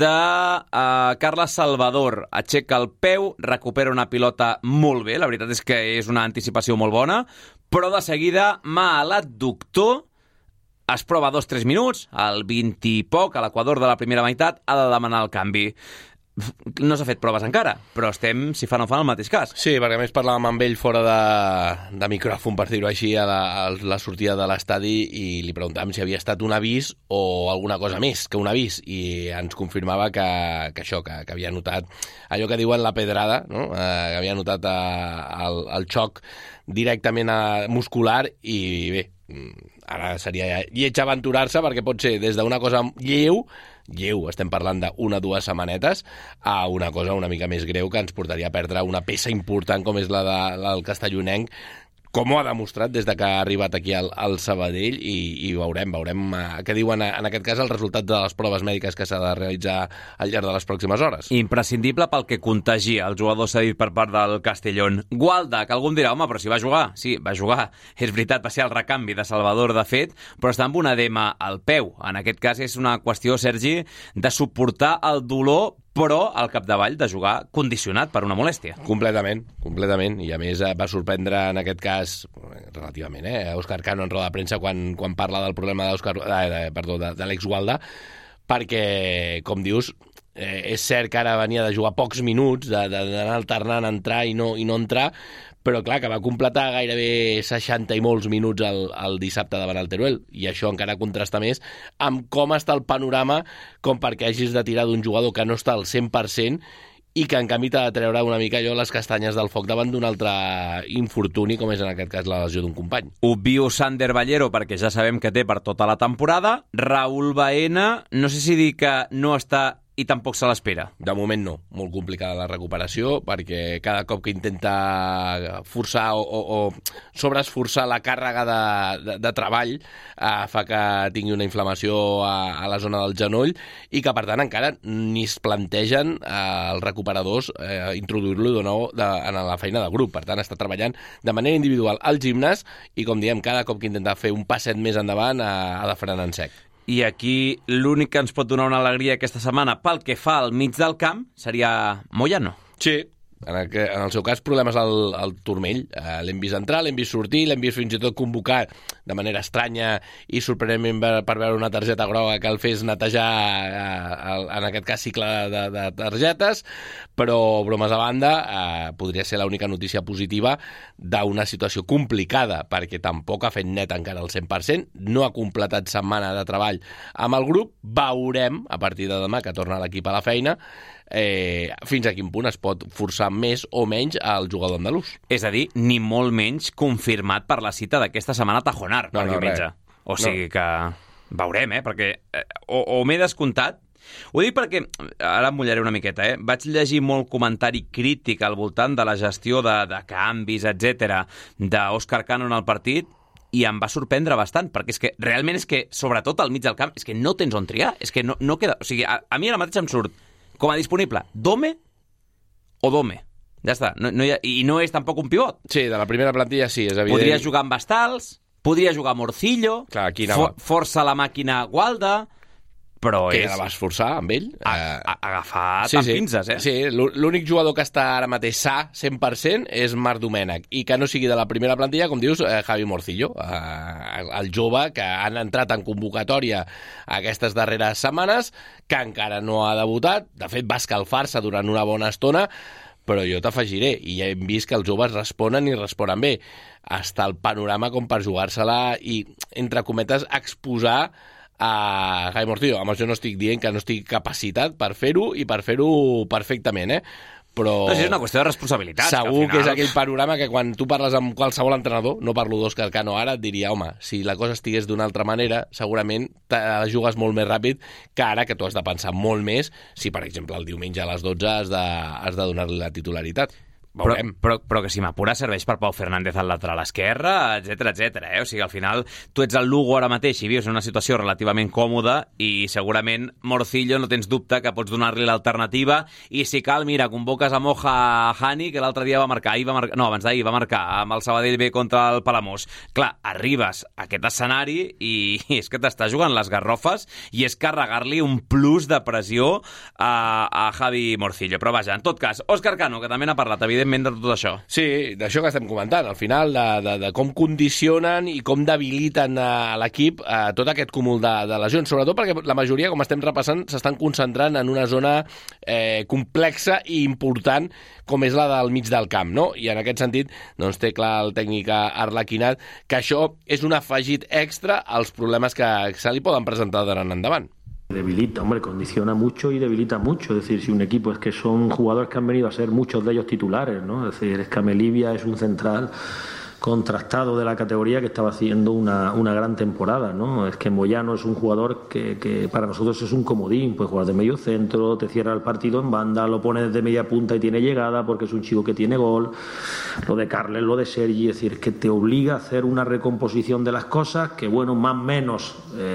de Carles Salvador, aixeca el peu, recupera una pilota molt bé, la veritat és que és una anticipació molt bona, però de seguida mà a l'adductor, es prova 2-3 minuts, al 20 i poc, a l'equador de la primera meitat, ha de demanar el canvi. No s'ha fet proves encara, però estem, si fa no fa, en el mateix cas. Sí, perquè a més parlàvem amb ell fora de micròfon, per dir-ho així, a la sortida de l'estadi, i li preguntàvem si havia estat un avís o alguna cosa més que un avís, i ens confirmava que havia notat allò que diuen la pedrada, no? Que havia notat el xoc directament muscular, i bé, ara seria lleig aventurar-se, perquè pot ser des d'una cosa lleu, estem parlant d'una o dues setmanetes, a una cosa una mica més greu que ens portaria a perdre una peça important com és la del castellonenc, com ho ha demostrat des de que ha arribat aquí al Sabadell, i veurem què diuen en aquest cas el resultat de les proves mèdiques que s'ha de realitzar al llarg de les pròximes hores. Imprescindible pel que contagia el jugador cedit per part del Castellón. Gualda, que algú em dirà, home, però si va jugar. Sí, va jugar. És veritat, va ser el recanvi de Salvador, de fet, però està amb un edema al peu. En aquest cas és una qüestió, Sergi, de suportar el dolor, però al capdavall de jugar condicionat per una molèstia. Completament, i a més va sorprendre en aquest cas relativament, Òscar Cano en roda de premsa quan parla del problema de l'ex-Gualda, perquè, com dius, és cert que ara venia de jugar pocs minuts, d'anar alternant, entrar i no entrar, però clar, que va completar gairebé 60 i molts minuts el dissabte davant el Teruel, i això encara contrasta més amb com està el panorama com perquè hagis de tirar d'un jugador que no està al 100% i que en canvi t'ha de treure una mica allò les castanyes del foc davant d'un altre infortuni, com és en aquest cas la lesió d'un company. Obvio Sander Ballero, perquè ja sabem que té per tota la temporada. Raúl Baena, no sé si dir que no està i tampoc se l'espera. De moment no. Molt complicada la recuperació, perquè cada cop que intenta forçar o sobreesforçar la càrrega de treball fa que tingui una inflamació a la zona del genoll, i que per tant encara ni es plantegen els recuperadors introduir-lo de nou en la feina de grup. Per tant, està treballant de manera individual al gimnàs, i com diem, cada cop que intenta fer un passet més endavant ha de frenar en sec. I aquí l'únic que ens pot donar una alegria aquesta setmana pel que fa al mig del camp seria Moyano. Sí, en el seu cas problemes al turmell. L'hem vist entrar, l'hem vist sortir, l'hem vist fins i tot convocar de manera estranya i sorprenentment per veure una targeta groga que el fes netejar en aquest cas cicle de targetes, però bromes a banda, podria ser l'única notícia positiva d'una situació complicada, perquè tampoc ha fet net encara el 100%, no ha completat setmana de treball amb el grup. Veurem a partir de demà, que torna l'equip a la feina, fins a quin punt es pot forçar més o menys al jugador andalús. És a dir, ni molt menys confirmat per la cita d'aquesta setmana Tajonar, per diumenge. O sigui que veurem, perquè o m'he descomptat. Ho dic perquè, ara em mullaré una miqueta, vaig llegir molt comentari crític al voltant de la gestió de canvis, etc d'Òscar Cano en el partit, i em va sorprendre bastant, perquè és que realment sobretot al mig del camp, és que no tens on triar, és que no queda... O sigui, a mi ara mateix em surt com a disponible Dome o Dome. Ja està. I no és tampoc un pivot. Sí, de la primera plantilla sí, és evident. Podria jugar amb Bastals, podria jugar Morcillo, força la màquina Gualda, però que la vas forçar amb ell? Agafar pinces, Sí, l'únic jugador que està ara mateix sa 100% és Marc Domènech, i que no sigui de la primera plantilla, com dius, Javi Morcillo, el jove que han entrat en convocatòria aquestes darreres setmanes, que encara no ha debutat, de fet va escalfar-se durant una bona estona, però jo t'afegiré, i ja hem vist que els joves responen i responen bé. Està el panorama com per jugar-se-la i, entre cometes, exposar a Jaime Morcillo. Amb això no estic dient que no estic capacitat per fer-ho i per fer-ho perfectament, però... No, és una qüestió de responsabilitat. Segur que és aquell panorama que quan tu parles amb qualsevol entrenador, no parlo d'Òscar Cano ara, et diria, home, si la cosa estigués d'una altra manera, segurament te jugues molt més ràpid que ara, que tu has de pensar molt més si, per exemple, el diumenge a les 12 has de donar-li la titularitat. Però que si m'apura serveix per Pau Fernández al lateral esquerre, etc. O sigui, al final tu ets el Lugo ara mateix i vius en una situació relativament còmoda i segurament Morcillo no tens dubte que pots donar-li l'alternativa, i si cal, mira, convoques a Moja Hani, que l'altre dia abans d'ahir va marcar amb el Sabadell B contra el Palamós. Clar, arribes a aquest escenari i és que t'està jugant les garrofes i és carregar-li un plus de pressió a Javi Morcillo. Però vaja, en tot cas, Òscar Cano, que també n'ha parlat, evidentment, de tot això. Sí, d'això que estem comentant, al final, de com condicionen i com debiliten a l'equip tot aquest cúmul de lesions, sobretot perquè la majoria, com estem repassant, s'estan concentrant en una zona complexa i important com és la del mig del camp, no? I en aquest sentit, doncs té clar el tècnic Arlequinat que això és un afegit extra als problemes que se li poden presentar d'ara en endavant. Debilita, hombre, condiciona mucho y debilita mucho. Es decir, si un equipo es que son jugadores que han venido a ser muchos de ellos titulares, ¿no? Es decir, Melivia es un central contrastado de la categoría que estaba haciendo una gran temporada, ¿no? Es que Moyano es un jugador que para nosotros es un comodín, pues jugar de medio centro, te cierra el partido en banda, lo pone desde media punta y tiene llegada porque es un chico que tiene gol. Lo de Carles, lo de Sergi, es decir, que te obliga a hacer una recomposición de las cosas que, bueno, más o menos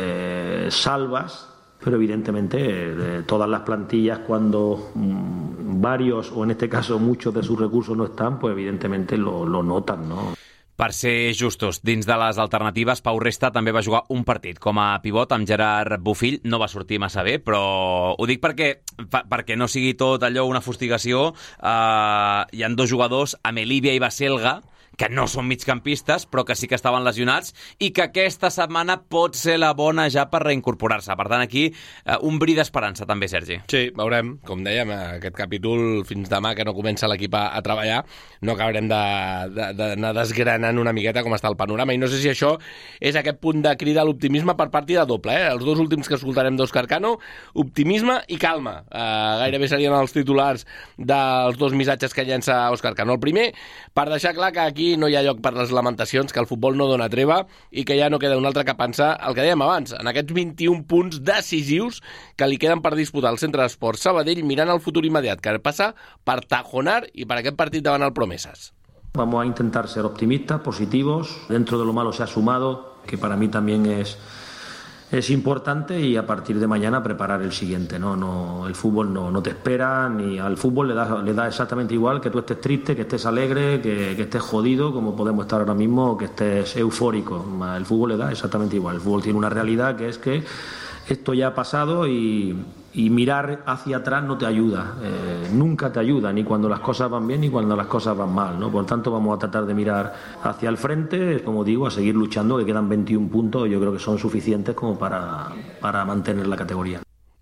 salvas. Pero evidentemente todas las plantillas, cuando varios, o en este caso muchos de sus recursos no están, pues evidentemente lo notan, ¿no? Per ser justos, dins de les alternatives, Pau Resta també va jugar un partit com a pivot amb Gerard Bofill. No va sortir massa bé, però ho dic perquè no sigui tot allò una fustigació. Hi ha dos jugadors, Amelivia i Baselga, que no són migcampistes, però que sí que estaven lesionats i que aquesta setmana pot ser la bona ja per reincorporar-se. Per tant, aquí un bri d'esperança també, Sergi. Sí, veurem. Com dèiem, aquest capítol, fins demà que no comença l'equip a treballar, no acabarem d'anar desgranant una miqueta com està el panorama. I no sé si això és aquest punt de crida a l'optimisme per partida doble. Els dos últims que escoltarem d'Òscar Cano, optimisme i calma. Gairebé serien els titulars dels dos missatges que llença Òscar Cano. El primer, per deixar clar que aquí no hi ha lloc per les lamentacions, que el futbol no dona treva i que ja no queda un altre que pensar el que dèiem abans, en aquests 21 punts decisius que li queden per disputar al Centre d'Esports Sabadell, mirant el futur immediat, que passa per Tajonar i per aquest partit davant el Promesas. Vamos a intentar ser optimistas, positivos, dentro de lo malo se ha sumado, que para mí también es importante, y a partir de mañana preparar el siguiente, ¿no? El fútbol no te espera, ni al fútbol le da exactamente igual que tú estés triste, que estés alegre, que estés jodido, como podemos estar ahora mismo, o que estés eufórico. El fútbol le da exactamente igual. El fútbol tiene una realidad, que es que esto ya ha pasado y mirar hacia atrás no te ayuda, nunca te ayuda, ni cuando las cosas van bien ni cuando las cosas van mal, ¿no? Por tanto, vamos a tratar de mirar hacia el frente, como digo, a seguir luchando, que quedan 21 puntos, yo creo que son suficientes como para mantener la categoría.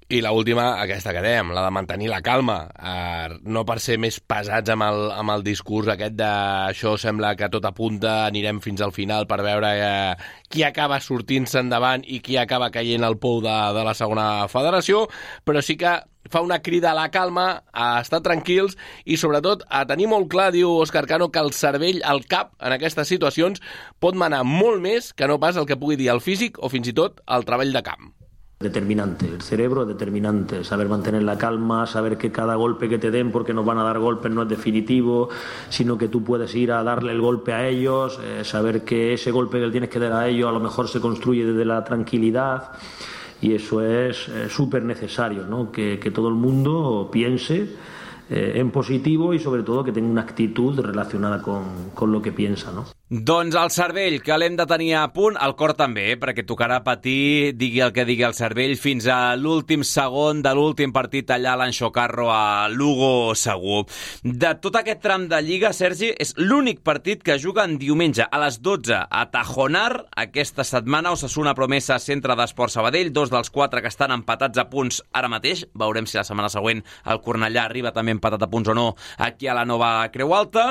I l'última, aquesta que dèiem, la de mantenir la calma, no per ser més pesats amb el discurs aquest de això sembla que tot apunta, anirem fins al final per veure qui acaba sortint-se endavant i qui acaba caient al pou de la segona federació, però sí que fa una crida a la calma, a estar tranquils i sobretot a tenir molt clar, diu Òscar Cano, que el cervell, el cap, en aquestes situacions pot manar molt més que no pas el que pugui dir el físic o fins i tot el treball de camp. Determinante, el cerebro es determinante, saber mantener la calma, saber que cada golpe que te den, porque nos van a dar golpes, no es definitivo, sino que tú puedes ir a darle el golpe a ellos, saber que ese golpe que le tienes que dar a ellos a lo mejor se construye desde la tranquilidad, y eso es súper necesario, ¿no? Que todo el mundo piense en positivo y sobre todo que tenga una actitud relacionada con lo que piensa, ¿no? Doncs el cervell, que l'hem de tenir a punt, el cor també, perquè tocarà patir, digui el que digui el cervell, fins a l'últim segon de l'últim partit allà a l'Anxocarro a Lugo segur. De tot aquest tram de Lliga, Sergi, és l'únic partit que juguen diumenge a les 12 a Tajonar. Aquesta setmana Osasuna Promesa, Centre d'Esport Sabadell, 2 dels 4 que estan empatats a punts ara mateix. Veurem si la setmana següent el Cornellà arriba també empatat a punts o no aquí a la nova Creu Alta.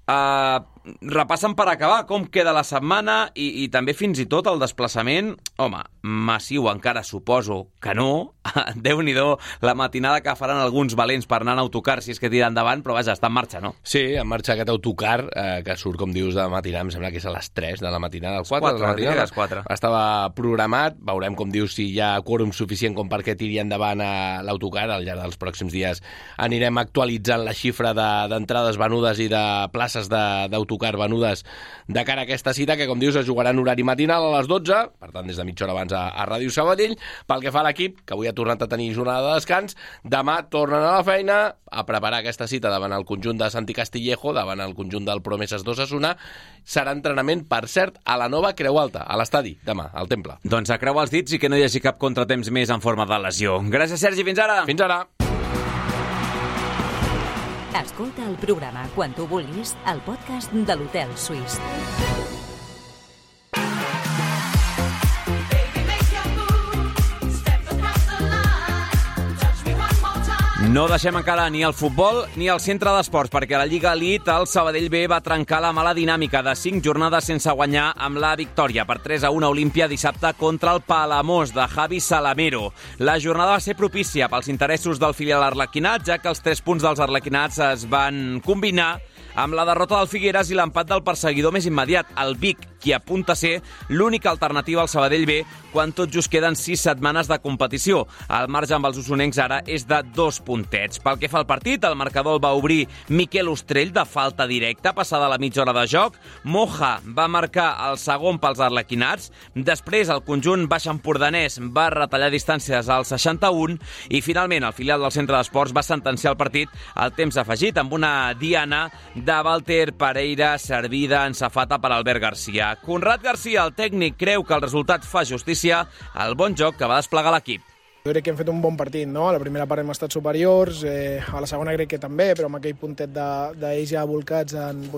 Repassen per acabar com queda la setmana i també fins i tot el desplaçament, home, massiu encara suposo que no, Déu-n'hi-do la matinada que faran alguns valents per anar en autocar si és que tira endavant, però vaja, està en marxa, no? Sí, en marxa aquest autocar que surt, com dius, de matinada, em sembla que és a les 3 de la matinada, les 4. Estava programat, veurem, com dius, si hi ha quòrum suficient com perquè tiri endavant l'autocar. Al llarg dels pròxims dies anirem actualitzant la xifra d'entrades venudes i de places d'autocar venudes de cara a aquesta cita, que, com dius, es jugarà en horari matinal a les 12, per tant, des de mitja hora abans a Ràdio Sabadell. Pel que fa a l'equip, que avui ha tornat a tenir jornada de descans, demà tornen a la feina a preparar aquesta cita davant el conjunt de Santi Castillejo, davant el conjunt del Promeses d'Osasuna. Serà entrenament, per cert, a la nova Creu Alta, a l'estadi, demà, al Temple. Doncs a creu els dits i que no hi hagi cap contratemps més en forma de lesió. Gràcies, Sergi, fins ara! Fins ara! Escolta el programa quan tu vulguis al podcast de l'Hotel Suís. No deixem encara ni el futbol ni el centre d'esports, perquè a la Lliga Elite el Sabadell B va trencar la mala dinàmica de 5 jornades sense guanyar amb la victòria per 3-1 a Olímpia dissabte contra el Palamós de Javi Salamero. La jornada va ser propícia pels interessos del filial arlequinat, ja que els 3 punts dels arlequinats es van combinar amb la derrota del Figueres i l'empat del perseguidor més immediat, el Vic, qui apunta a ser l'única alternativa al Sabadell B quan tot just queden 6 setmanes de competició. El marge amb els usonencs ara és de 2 puntets. Pel que fa al partit, el marcador el va obrir Miquel Ostrell de falta directa, passada la mitja hora de joc. Moja va marcar el segon pels arlequinats. Després, el conjunt baix-empordanès va retallar distàncies al 61 i, finalment, el filial del centre d'esports va sentenciar el partit al temps afegit amb una diana de Walter Pereira servida en safata per Albert Garcia. Conrad Garcia, el tècnic, creu que el resultat fa justícia al bon joc que va desplegar l'equip. Jo crec que hem fet un bon partit, no? A la primera part hem estat superiors, a la segona crec que també, però amb aquell puntet d'ells ja volcats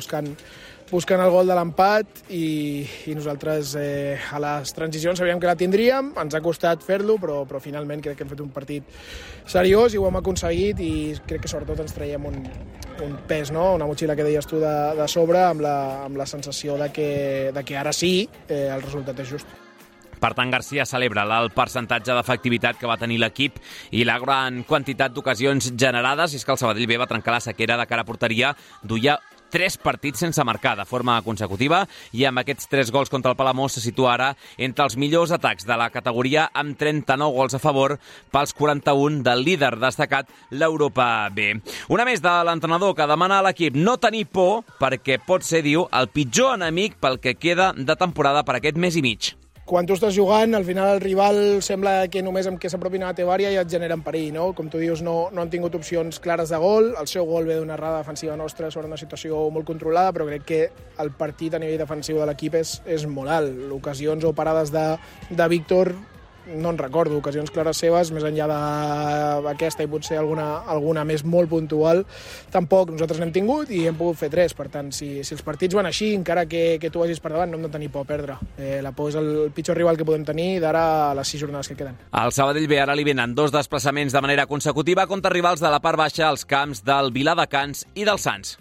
buscant el gol de l'empat i nosaltres a les transicions sabíem que la tindríem, ens ha costat fer-lo, però finalment crec que hem fet un partit seriós i ho hem aconseguit i crec que sobretot ens traiem un pes, no? Una motxilla que deies tu de sobre amb la sensació de que ara sí el resultat és just. Per tant, Garcia celebra el percentatge d'efectivitat que va tenir l'equip i la gran quantitat d'ocasions generades. És que el Sabadell B va trencar la sequera de cara a porteria, duia 3 partits sense marcar de forma consecutiva i amb aquests 3 gols contra el Palamós se situa ara entre els millors atacs de la categoria amb 39 gols a favor pels 41 del líder destacat, l'Europa B. Una més de l'entrenador que demana a l'equip no tenir por perquè pot ser, diu, el pitjor enemic pel que queda de temporada per aquest mes i mig. Quan tu estàs jugant, al final el rival sembla que només amb que s'apropin a la teva àrea ja et generen perill, no? Com tu dius, no han tingut opcions clares de gol, el seu gol ve d'una errada defensiva nostra sobre una situació molt controlada, però crec que el partit a nivell defensiu de l'equip és molt alt. Ocasions o parades de Víctor no en recordo, ocasions clares seves, més enllà d'aquesta i potser alguna més molt puntual, tampoc nosaltres n'hem tingut i hem pogut fer 3. Per tant, si els partits van així, encara que tu vagis per davant, no hem de tenir por a perdre. La por és el pitjor rival que podem tenir d'ara a les 6 jornades que queden. Al Sabadell B ara li venen 2 desplaçaments de manera consecutiva contra rivals de la part baixa als camps del Viladecans i del Sants.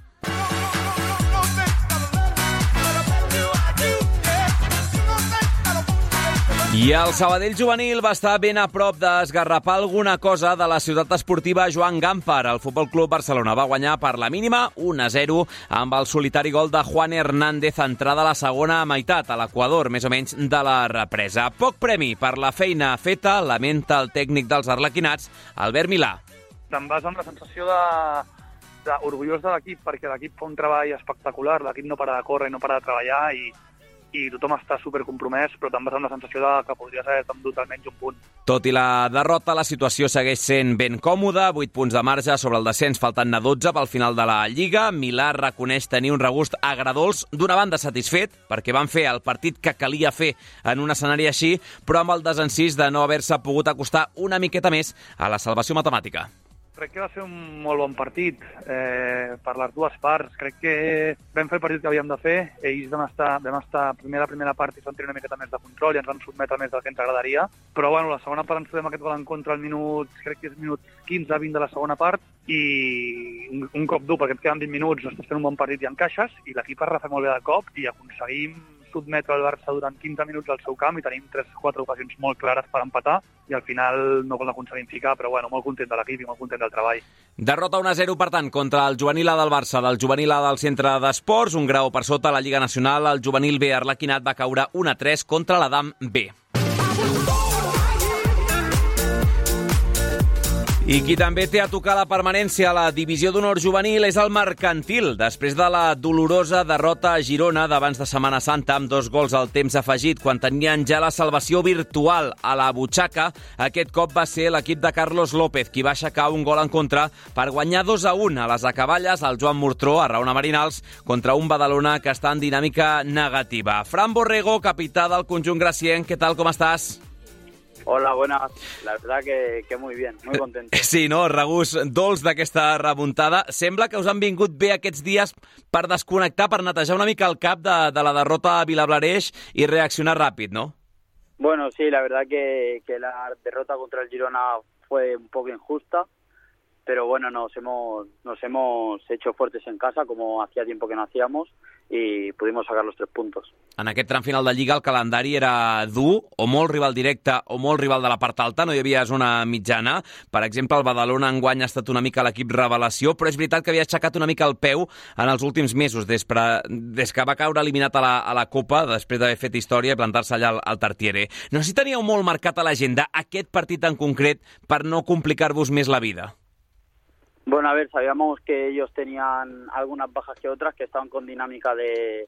I el Sabadell juvenil va estar ben a prop d'esgarrapar alguna cosa de la ciutat esportiva Joan Gamper. El Futbol Club Barcelona va guanyar per la mínima 1-0 amb el solitari gol de Juan Hernández, entrada a la segona meitat, a l'Equador, més o menys de la represa. Poc premi per la feina feta, lamenta el tècnic dels arlequinats, Albert Milà. Te'n vas amb la sensació orgullós de l'equip, perquè l'equip fa un treball espectacular, l'equip no para de córrer i no para de treballar i tothom està supercompromès, però te'n vas amb la sensació que podries haver endut almenys un punt. Tot i la derrota, la situació segueix sent ben còmoda, 8 punts de marge sobre el descens, faltant-ne 12 pel final de la Lliga. Milà reconeix tenir un regust agredolç, d'una banda satisfet, perquè van fer el partit que calia fer en un escenari així, però amb el desencís de no haver-se pogut acostar una miqueta més a la salvació matemàtica. Crec que va ser un molt bon partit per les dues parts. Crec que vam fer el partit que havíem de fer. Ells vam estar primer la primera part i van tenir una miqueta més de control i ens van sotmetre més del que ens agradaria. Però bueno, la segona part ens trobem aquest gol en contra al crec que és minut 15-20 de la segona part i un cop dur, perquè et queden 20 minuts, estàs fent un bon partit i encaixes i l'equip es refà molt bé de cop i aconseguim sotmetre el Barça durant 15 minuts al seu camp i tenim 3-4 ocasions molt clares per empatar i al final no l'aconseguim ficar, però bueno, molt content de l'equip i molt content del treball. Derrota 1-0, per tant, contra el juvenil A del Barça, del juvenil A del Centre d'Esports, un grau per sota a la Lliga Nacional. El juvenil B arlequinat va caure 1-3 contra l'Adam B. I qui també té a tocar la permanència a la divisió d'honor juvenil és el Mercantil. Després de la dolorosa derrota a Girona d'abans de Setmana Santa amb 2 gols al temps afegit, quan tenien ja la salvació virtual a la butxaca, aquest cop va ser l'equip de Carlos López qui va aixecar un gol en contra per guanyar 2-1 a les acaballes al Joan Mortró, a Raona Marinals, contra un Badalona que està en dinàmica negativa. Fran Borrego, capità del conjunt gracienc, què tal, com estàs? Hola, buenas. La verdad que muy bien, muy contento. Sí, no? Regust dolç d'aquesta remuntada. Sembla que us han vingut bé aquests dies per desconnectar, per netejar una mica el cap de la derrota a Vilablareix i reaccionar ràpid, ¿no? Bueno, sí, la verdad que la derrota contra el Girona fue un poco injusta, pero bueno, nos hemos hecho fuertes en casa, como hacía tiempo que no hacíamos, i pudimos sacar los 3 puntos. En aquest tram final de Lliga el calendari era dur, o molt rival directe o molt rival de la part alta, no hi havia zona mitjana. Per exemple, el Badalona enguany ha estat una mica l'equip revelació, però és veritat que havia aixecat una mica el peu en els últims mesos, des que va caure eliminat a la Copa, després d'haver fet història i plantar-se allà al Tartiere. No sé si teníeu molt marcat a l'agenda aquest partit en concret per no complicar-vos més la vida. Bueno, a ver, sabíamos que ellos tenían algunas bajas que otras, que estaban con dinámica de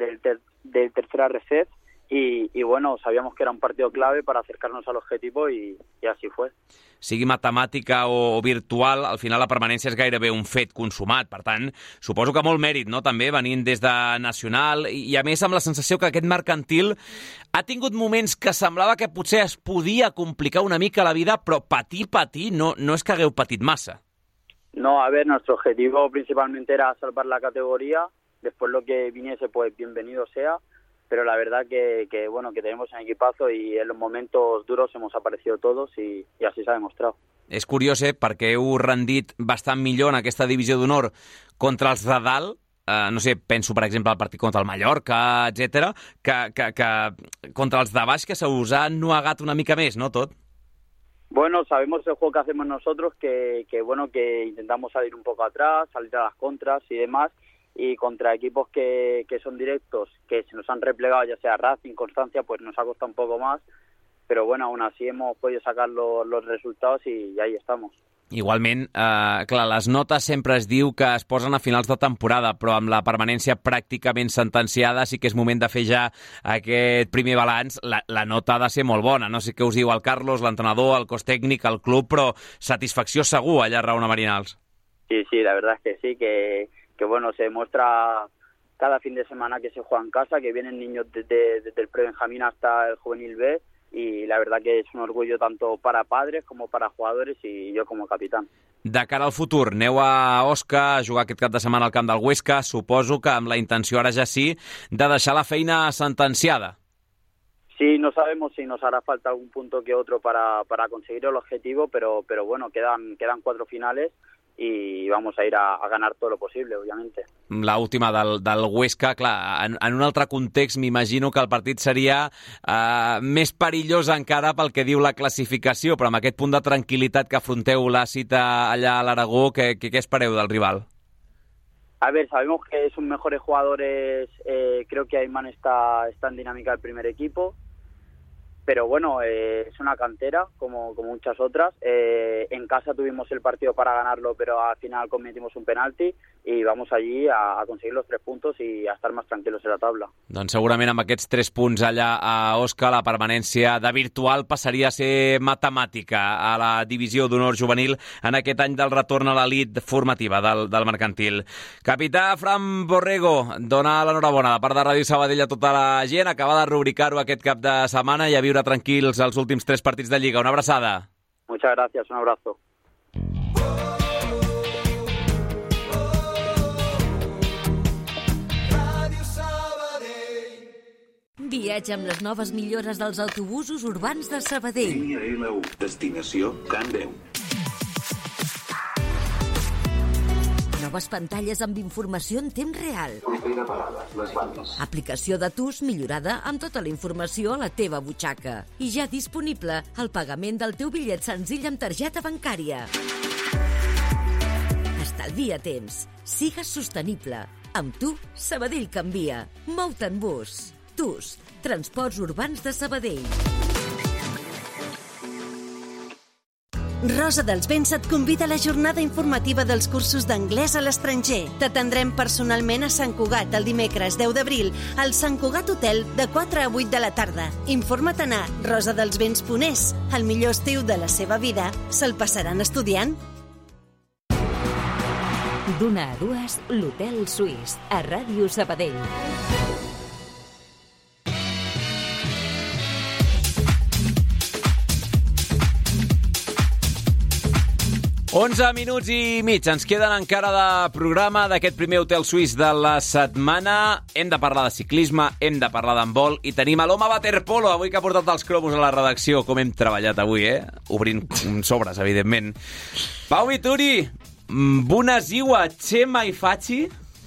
tercera reset y bueno, sabíamos que era un partido clave para acercarnos al objetivo y así fue. Sigui matemàtica o virtual, al final la permanència és gairebé un fet consumat. Per tant, suposo que molt mèrit, no?, també, venint des de Nacional i a més amb la sensació que aquest Mercantil ha tingut moments que semblava que potser es podia complicar una mica la vida, però patir, no és que hagueu patit massa. No, a ver, nuestro objetivo principalmente era salvar la categoría, después lo que viniese, pues bienvenido sea, pero la verdad que bueno, que tenemos un equipazo y en los momentos duros hemos aparecido todos y así s'ha demostrat. És curiós, perquè heu rendit bastant millor en aquesta divisió d'honor contra els de dalt, no sé, penso per exemple al partit contra el Mallorca, etc, que contra els de baix, que se us ha ennuegat una mica més, no, tot? Bueno, sabemos el juego que hacemos nosotros, que intentamos salir un poco atrás, salir a las contras y demás, y contra equipos que son directos, que se nos han replegado, ya sea Racing, Constancia, pues nos ha costado un poco más, pero bueno, aún así hemos podido sacar los resultados y ahí estamos. Igualment, clar, les notes sempre es diu que es posen a finals de temporada, però amb la permanència pràcticament sentenciada sí que és moment de fer ja aquest primer balanç. La nota ha de ser molt bona. No sé què us diu el Carlos, l'entrenador, el cos tècnic, el club, però satisfacció segur allà a Raona Marinals. Sí, la verdad es que sí, que bueno, se demuestra cada fin de semana que se juega en casa, que vienen niños desde el pre-Benjamín hasta el juvenil B, y la verdad que es un orgullo tanto para padres como para jugadores y yo como capitán. De cara al futur, aneu a Osca a jugar aquest cap de setmana al camp del Huesca, suposo que amb la intenció ara ja sí de deixar la feina sentenciada. Sí, no sabemos si nos hará falta algún punto que otro para conseguir el objetivo, pero bueno, quedan 4 finales y vamos a ir a ganar todo lo posible, obviamente. L'última del Huesca, clar, en un altre context m'imagino que el partit seria més perillós encara pel que diu la classificació, però amb aquest punt de tranquil·litat que afronteu la cita allà a l'Aragó, què espereu del rival? A ver, sabemos que son mejores jugadores, creo que Ayman está en dinámica del primer equipo, pero bueno, es una cantera como muchas otras. En casa tuvimos el partido para ganarlo, pero al final cometimos un penalti y vamos allí a conseguir los 3 puntos y a estar más tranquilos en la tabla. Doncs segurament amb aquests 3 punts allà a Osca la permanència de virtual passaria a ser matemàtica a la divisió d'honor juvenil en aquest any del retorn a l'elit formativa del mercantil. Capità Fran Borrego, dona l'enhorabona de part de Ràdio Sabadell a tota la gent, acaba de rubricar-ho aquest cap de setmana i a viure tranquils els últims 3 partits de Lliga. Una abraçada. Muchas gracias, un abrazo. Viatja amb les noves millores dels autobusos urbans de Sabadell. Línia L1, destinació Can 10. Noves pantalles amb informació en temps real. Propera parada, les Valls. Aplicació de TUS millorada amb tota la informació a la teva butxaca. I ja disponible el pagament del teu bitllet senzill amb targeta bancària. Estalvia temps. Sigues sostenible. Amb tu, Sabadell canvia. Mou-te en bus. TUS, Transports Urbans de Sabadell. Rosa dels Vents et convida a la jornada informativa dels cursos d'anglès a l'estranger. T'atendrem personalment a Sant Cugat el dimecres 10 d'abril al Sant Cugat Hotel de 4 a 8 de la tarda. Informa't a rosadelsvents.es. El millor estiu de la seva vida se'l passaran estudiant. D'una a 2, l'Hotel Suís, a Ràdio Sabadell. 11 minuts i mig. Ens queden encara de programa d'aquest primer Hotel Suís de la setmana. Hem de parlar de ciclisme, hem de parlar d'handbol i tenim a l'home waterpolo, avui que ha portat els cromos a la redacció. Com hem treballat avui, Obrint sobres, evidentment. Pau Vituri, bona ziua, Chema i Fachi.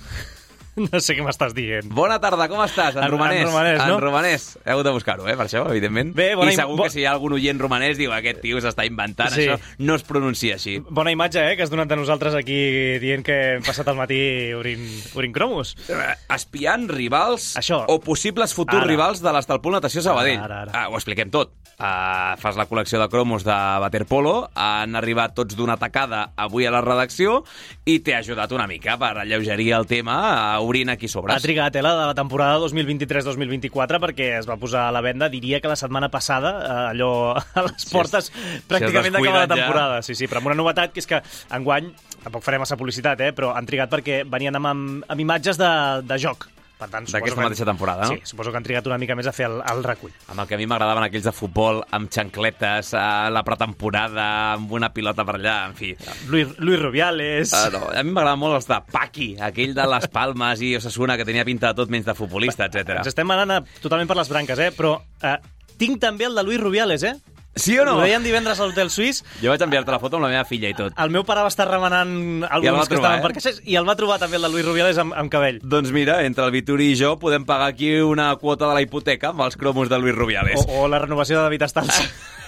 No sé què m'estàs dient. Bona tarda, com estàs? En romanès. No? En romanès. Heu hagut de buscar-ho, per això, evidentment. Bé, I segur que si hi ha algun oient romanès diu aquest tio s'està inventant, sí. Això no es pronuncia així. Bona imatge, que has donat de nosaltres aquí dient que hem passat el matí obrint cromos. Espiant rivals això. O possibles futurs rivals de l'Estalpol Natació Sabadell. Ara. Ho expliquem tot. Fas la col·lecció de cromos de waterpolo, han arribat tots d'una tacada avui a la redacció i t'he ajudat una mica per alleugerir el tema obrint aquí sobres. Ha trigat la de la temporada 2023-2024 perquè es va posar a la venda, diria que la setmana passada, allò a les portes pràcticament d'acabar la temporada. Sí, però amb una novetat que és que enguany, tampoc farem massa publicitat, però han trigat perquè venien amb imatges de joc. D'aquesta mateixa temporada, no? Sí, suposo que han trigat una mica més a fer el recull. Amb el que a mi m'agradaven aquells de futbol, amb xancletes, la pretemporada, amb una pilota per allà, en fi. Luis Rubiales... No, a mi m'agraden molt els de Paqui, aquell de les Palmes i Osasuna, que tenia pinta de tot menys de futbolista, etc. Ens estem anant totalment per les branques, però tinc també el de Luis Rubiales, Sí o no? Ho veiem divendres a l'Hotel Suís. Jo vaig enviar-te la foto amb la meva filla i tot. El meu pare va estar remenant alguns que estaven per caixers i el va trobar també el de Luis Rubiales amb cabell. Doncs mira, entre el Vituri i jo podem pagar aquí una quota de la hipoteca amb els cromos de Luis Rubiales. O la renovació de David Estals.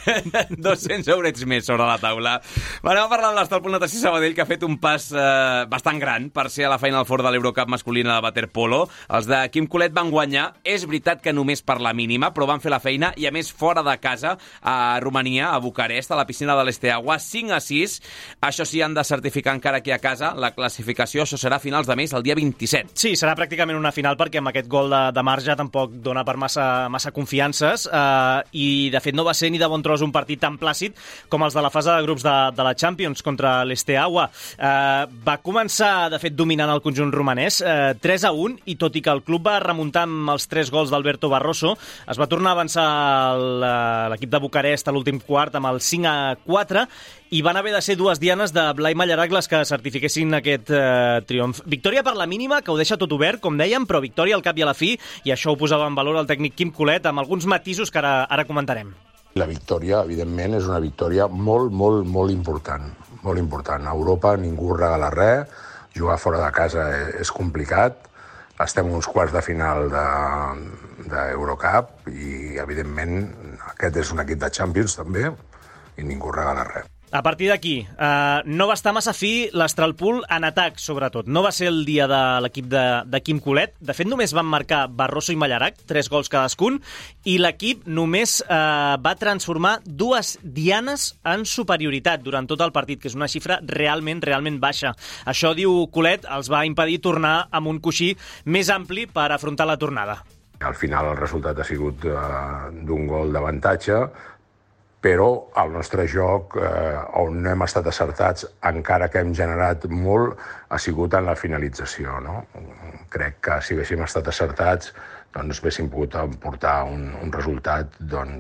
200 eurets més sobre la taula. Anem a parlar de l'Estalpol Natació Sabadell, que ha fet un pas bastant gran per ser a la Final Four de l'Eurocup masculina de waterpolo. Els de Quim Colet van guanyar. És veritat que només per la mínima, però van fer la feina i a més fora de casa a Romania, a Bucarest, a la piscina de l'Esteaua, 5-6. Això sí, han de certificar encara aquí a casa la classificació. Això serà a finals de mes, el dia 27. Sí, serà pràcticament una final perquè amb aquest gol de marge tampoc dona per massa confiances i de fet no va ser ni de bon tros trobes un partit tan plàcid com els de la fase de grups de la Champions contra l'Esteaua. Va començar, de fet, dominant el conjunt romanès, 3-1, i tot i que el club va remuntar amb els 3 gols d'Alberto Barroso, es va tornar a avançar l'equip de Bucarest a l'últim quart amb el 5-4, i van haver de ser 2 dianes de Blai Mallarac les que certifiquessin aquest triomf. Victòria per la mínima, que ho deixa tot obert, com dèiem, però victòria al cap i a la fi, i això ho posava en valor el tècnic Quim Colet, amb alguns matisos que ara comentarem. La victòria, evidentment, és una victòria molt, molt, molt important. Molt important. A Europa ningú regala res, jugar fora de casa és complicat, estem uns quarts de final d'Eurocup i, evidentment, aquest és un equip de Champions, també, i ningú regala res. A partir d'aquí, no va estar massa fi l'Astralpool en atac, sobretot. No va ser el dia de l'equip de Quim Colet. De fet, només van marcar Barroso i Mallarac, 3 gols cadascun, i l'equip només va transformar 2 dianes en superioritat durant tot el partit, que és una xifra realment baixa. Això, diu Colet, els va impedir tornar amb un coixí més ampli per afrontar la tornada. Al final el resultat ha sigut d'un gol d'avantatge, però el nostre joc, on no hem estat acertats, encara que hem generat molt, ha sigut en la finalització. No? Crec que si haguéssim estat acertats, doncs haguéssim pogut portar un resultat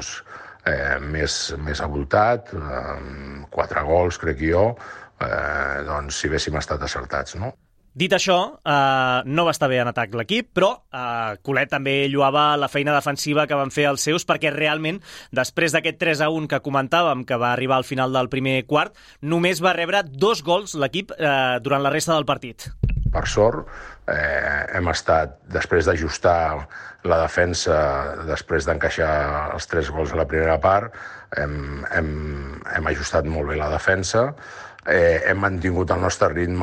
més avoltat, 4 gols, crec jo, si haguéssim estat acertats. No? Dit això, no va estar bé en atac l'equip, però Colet també lloava la feina defensiva que van fer els seus, perquè realment, després d'aquest 3-1 que comentàvem, que va arribar al final del primer quart, només va rebre 2 gols l'equip durant la resta del partit. Per sort, hem estat, després d'ajustar la defensa, després d'encaixar els 3 gols a la primera part, hem ajustat molt bé la defensa, hem mantingut el nostre ritme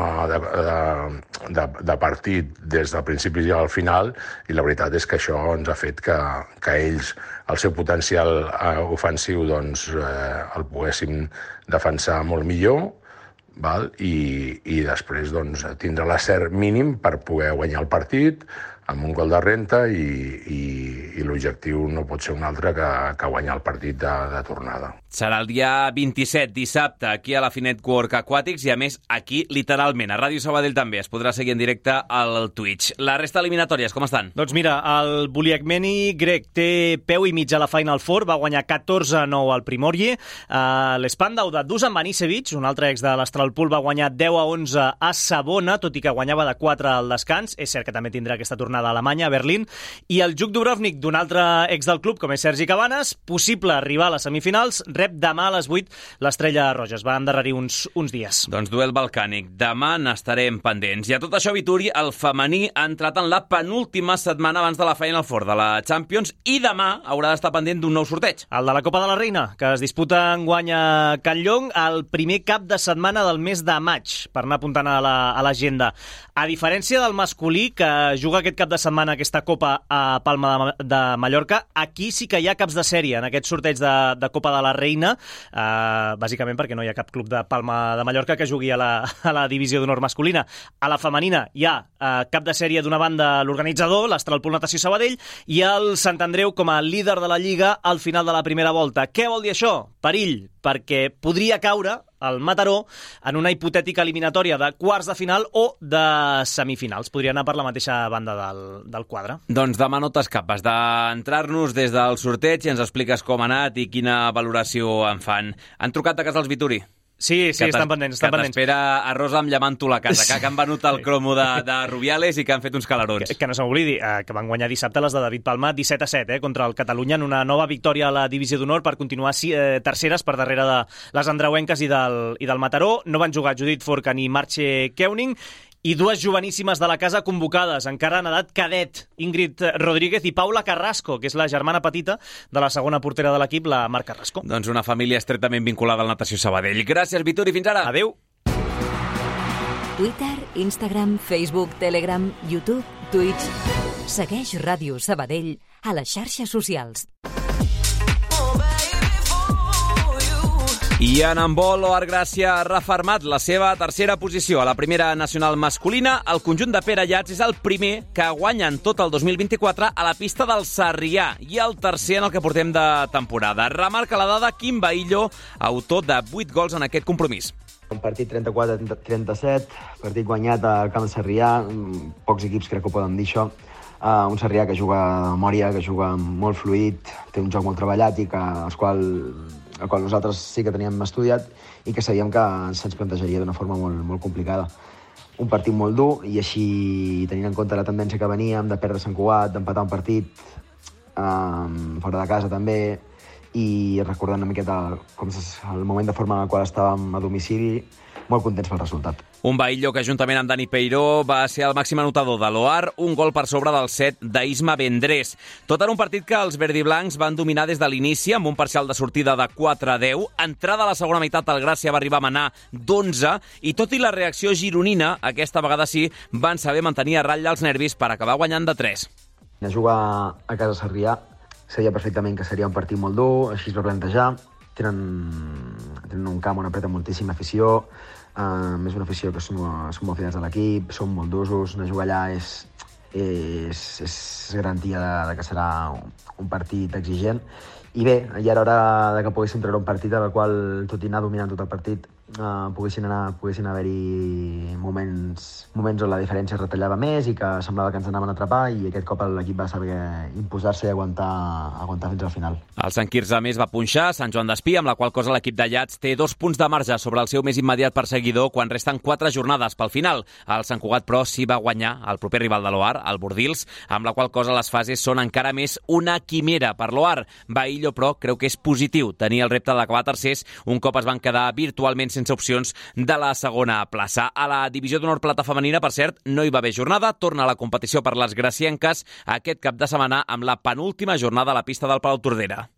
de partit des del principi i al final, i la veritat és que això ens ha fet que ells, el seu potencial ofensiu, el poguéssim defensar molt millor, i després tindre l'acert mínim per poder guanyar el partit amb un gol de renta, i l'objectiu no pot ser un altre que guanyar el partit de tornada. Serà el dia 27, dissabte, aquí a la Finet Cowork Aquàtics, i a més aquí, literalment, a Ràdio Sabadell també es podrà seguir en directe al Twitch. La resta eliminatòries, com estan? Doncs mira, el Buliagmeni grec té peu i mig a la Final Four, va guanyar 14-9 al Primorje. L'Spandau de Dusan Banisevic, un altre ex de l'Astralpool, va guanyar 10-11 a Savona, tot i que guanyava de 4 al descans. És cert que també tindrà aquesta tornada a Alemanya, a Berlín. I el Juk Dubrovnik, d'un altre ex del club, com és Sergi Cabanes, possible arribar a les semifinals, rep demà a les 8 l'Estrella Roja. Es va endarrerir uns dies. Doncs duel balcànic. Demà n'estarem pendents. I a tot això, Vituri, el femení ha entrat en la penúltima setmana abans de la Final Four de la Champions, i demà haurà d'estar pendent d'un nou sorteig. El de la Copa de la Reina, que es disputa enguany a Catlllong el primer cap de setmana del mes de maig, per anar apuntant a l'agenda. A diferència del masculí, que juga aquest cap de setmana aquesta Copa a Palma de Mallorca, aquí sí que hi ha caps de sèrie en aquest sorteig de Copa de la Reina, bàsicament perquè no hi ha cap club de Palma de Mallorca que jugui a la divisió d'honor masculina. A la femenina hi ha cap de sèrie d'una banda l'organitzador, l'Astralpool Natació Sabadell, i el Sant Andreu com a líder de la Lliga al final de la primera volta. Què vol dir això? Perill, perquè podria caure el Mataró en una hipotètica eliminatòria de quarts de final o de semifinals. Podria anar per la mateixa banda del quadre. Doncs demà no t'escapes d'entrar-nos des del sorteig i ens expliques com ha anat i quina valoració en fan. Han trucat a casa els Vituri? Sí, estan pendents. Que t'espera arròs amb llamant-ho la casa, que han venut el cromo de Rubiales i que han fet uns calarons. Que no se m'oblidi, que van guanyar dissabte les de David Palma 17-7 contra el Catalunya en una nova victòria a la divisió d'honor per continuar terceres per darrere de les andreuenques i del Mataró. No van jugar Judit Forca ni Marche Keuning, i 2 joveníssimes de la casa convocades, encara en edat cadet, Ingrid Rodríguez i Paula Carrasco, que és la germana petita de la segona portera de l'equip, la Mar Carrasco. Doncs una família estretament vinculada al Natació Sabadell. Gràcies, Vituri, fins ara. Adéu. Twitter, Instagram, Facebook, Telegram, YouTube, Twitch. Segueix Ràdio Sabadell a les xarxes socials. I en handbol, l'Oar Gràcia ha refermat la seva tercera posició a la primera nacional masculina. El conjunt de Pere Llats és el primer que guanya en tot el 2024 a la pista del Sarrià i el tercer en el que portem de temporada. Remarca la dada Quim Bahillo, autor de 8 gols en aquest compromís. Un partit 34-37, partit guanyat al camp del Sarrià. Pocs equips crec que ho poden dir això. Un Sarrià que juga de memòria, que juga molt fluid, té un joc molt treballat i el qual nosaltres sí que teníem estudiat i que sabíem que se'ns plantejaria d'una forma molt complicada. Un partit molt dur i així, tenint en compte la tendència que veníem de perdre Sant Cugat, d'empatar un partit fora de casa també, i recordant una miqueta el moment de forma en el qual estàvem a domicili, molt contents pel resultat. Un Bahillo que juntament amb Dani Peiró va ser el màxim anotador de l'Oar, un gol per sobre del 7 d'Isma Vendrés. Tot en un partit que els verdiblancs van dominar des de l'inici amb un parcial de sortida de 4-10. Entrada a la segona meitat, el Gràcia va arribar a manar d'11 i tot i la reacció gironina, aquesta vegada sí, van saber mantenir a ratlla els nervis per acabar guanyant de 3. A jugar a casa Sarrià sabia perfectament que seria un partit molt dur, així es va plantejar. Tenen un camp on apreta moltíssima afició, és una afició que són molt fidels a l'equip, són molt d'usos, anar a jugar allà és garantia de que serà un partit exigent. I bé, ja era hora de que poguéssim treure un partit en el qual, tot i anar dominant tot el partit, poguessin haver-hi moments on la diferència es retallava més i que semblava que ens anaven a atrapar, i aquest cop l'equip va saber imposar-se i aguantar fins al final. El Sant Quirze més va punxar Sant Joan d'Espí, amb la qual cosa l'equip de Llats té 2 punts de marge sobre el seu més immediat perseguidor quan resten 4 jornades pel final. El Sant Cugat, però, sí va guanyar el proper rival de l'Oar, el Bordils, amb la qual cosa les fases són encara més una quimera per l'Oar. Bahillo, però, creu que és positiu tenir el repte d'acabar tercers un cop es van quedar virtualment sense opcions de la segona plaça. A la divisió d'honor plata femenina, per cert, no hi va haver jornada. Torna a la competició per les gracienques aquest cap de setmana amb la penúltima jornada a la pista del Palau Tordera.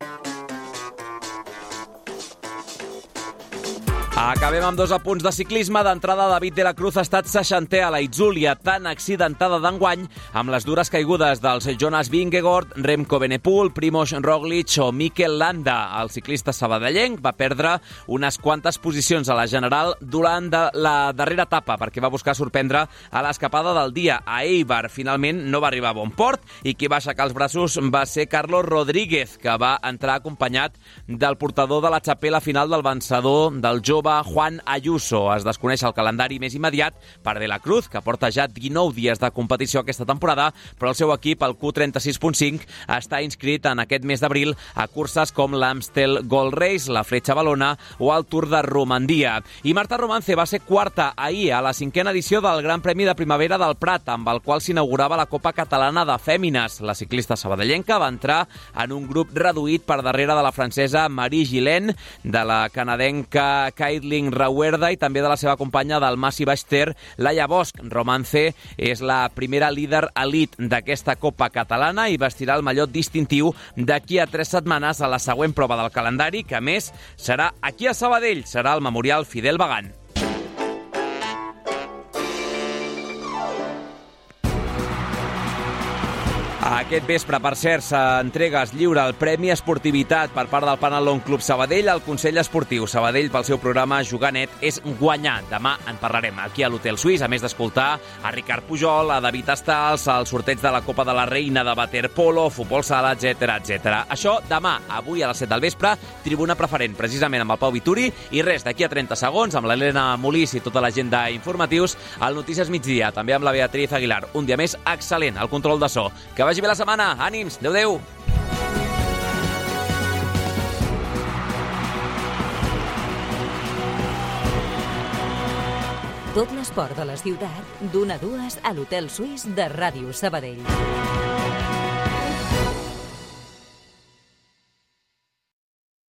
Acabem amb 2 apunts de ciclisme. D'entrada, David de la Cruz ha estat 60è a la Itzúlia, tan accidentada d'enguany, amb les dures caigudes dels Jonas Vingegaard, Remco Evenepoel, Primož Roglič o Mikel Landa. El ciclista sabadellenc va perdre unes quantes posicions a la general durant la darrera etapa, perquè va buscar sorprendre a l'escapada del dia a Eibar. Finalment no va arribar a bon port i qui va aixecar els braços va ser Carlos Rodríguez, que va entrar acompanyat del portador de la xapela final del vencedor del jove Juan Ayuso. Es desconeix el calendari més immediat per De la Cruz, que porta ja 19 dies de competició aquesta temporada, però el seu equip, el Q36.5, està inscrit en aquest mes d'abril a curses com l'Amstel Gold Race, la Fletxa Valona o el Tour de Romandia. I Marta Romance va ser quarta ahir a la 5a edició del Gran Premi de Primavera del Prat, amb el qual s'inaugurava la Copa Catalana de Fèmines. La ciclista sabadellenca va entrar en un grup reduït per darrere de la francesa Marie Gillen, de la canadenca Caitlin Rauerda i també de la seva companya del Massi Baix-Ter, Laia Bosch. Romance és la primera líder elit d'aquesta Copa Catalana i vestirà el mallot distintiu d'aquí a 3 setmanes a la següent prova del calendari, que a més serà aquí a Sabadell, serà el Memorial Fidel Bagant. Aquest vespre, per cert, s'entrega, es lliura el Premi Esportivitat per part del Panelon Club Sabadell al Consell Esportiu Sabadell pel seu programa Jugar Net és guanyar. Demà en parlarem aquí a l'Hotel Suís, a més d'escoltar a Ricard Pujol, a David Estals, al sorteig de la Copa de la Reina de waterpolo, futbol sala, etc. Això demà, avui a les 7 del vespre, tribuna preferent, precisament amb el Pau Vituri, i res, d'aquí a 30 segons, amb l'Helena Molís i tota l'agenda informatius, al Notícies Migdia, també amb la Beatriz Aguilar. Un dia més excel·lent, el control de so. Que vagi bé la setmana. Ànims. Adéu. Tot l'esport de la ciutat, d'1 a 2 a l'Hotel Suís de Ràdio Sabadell.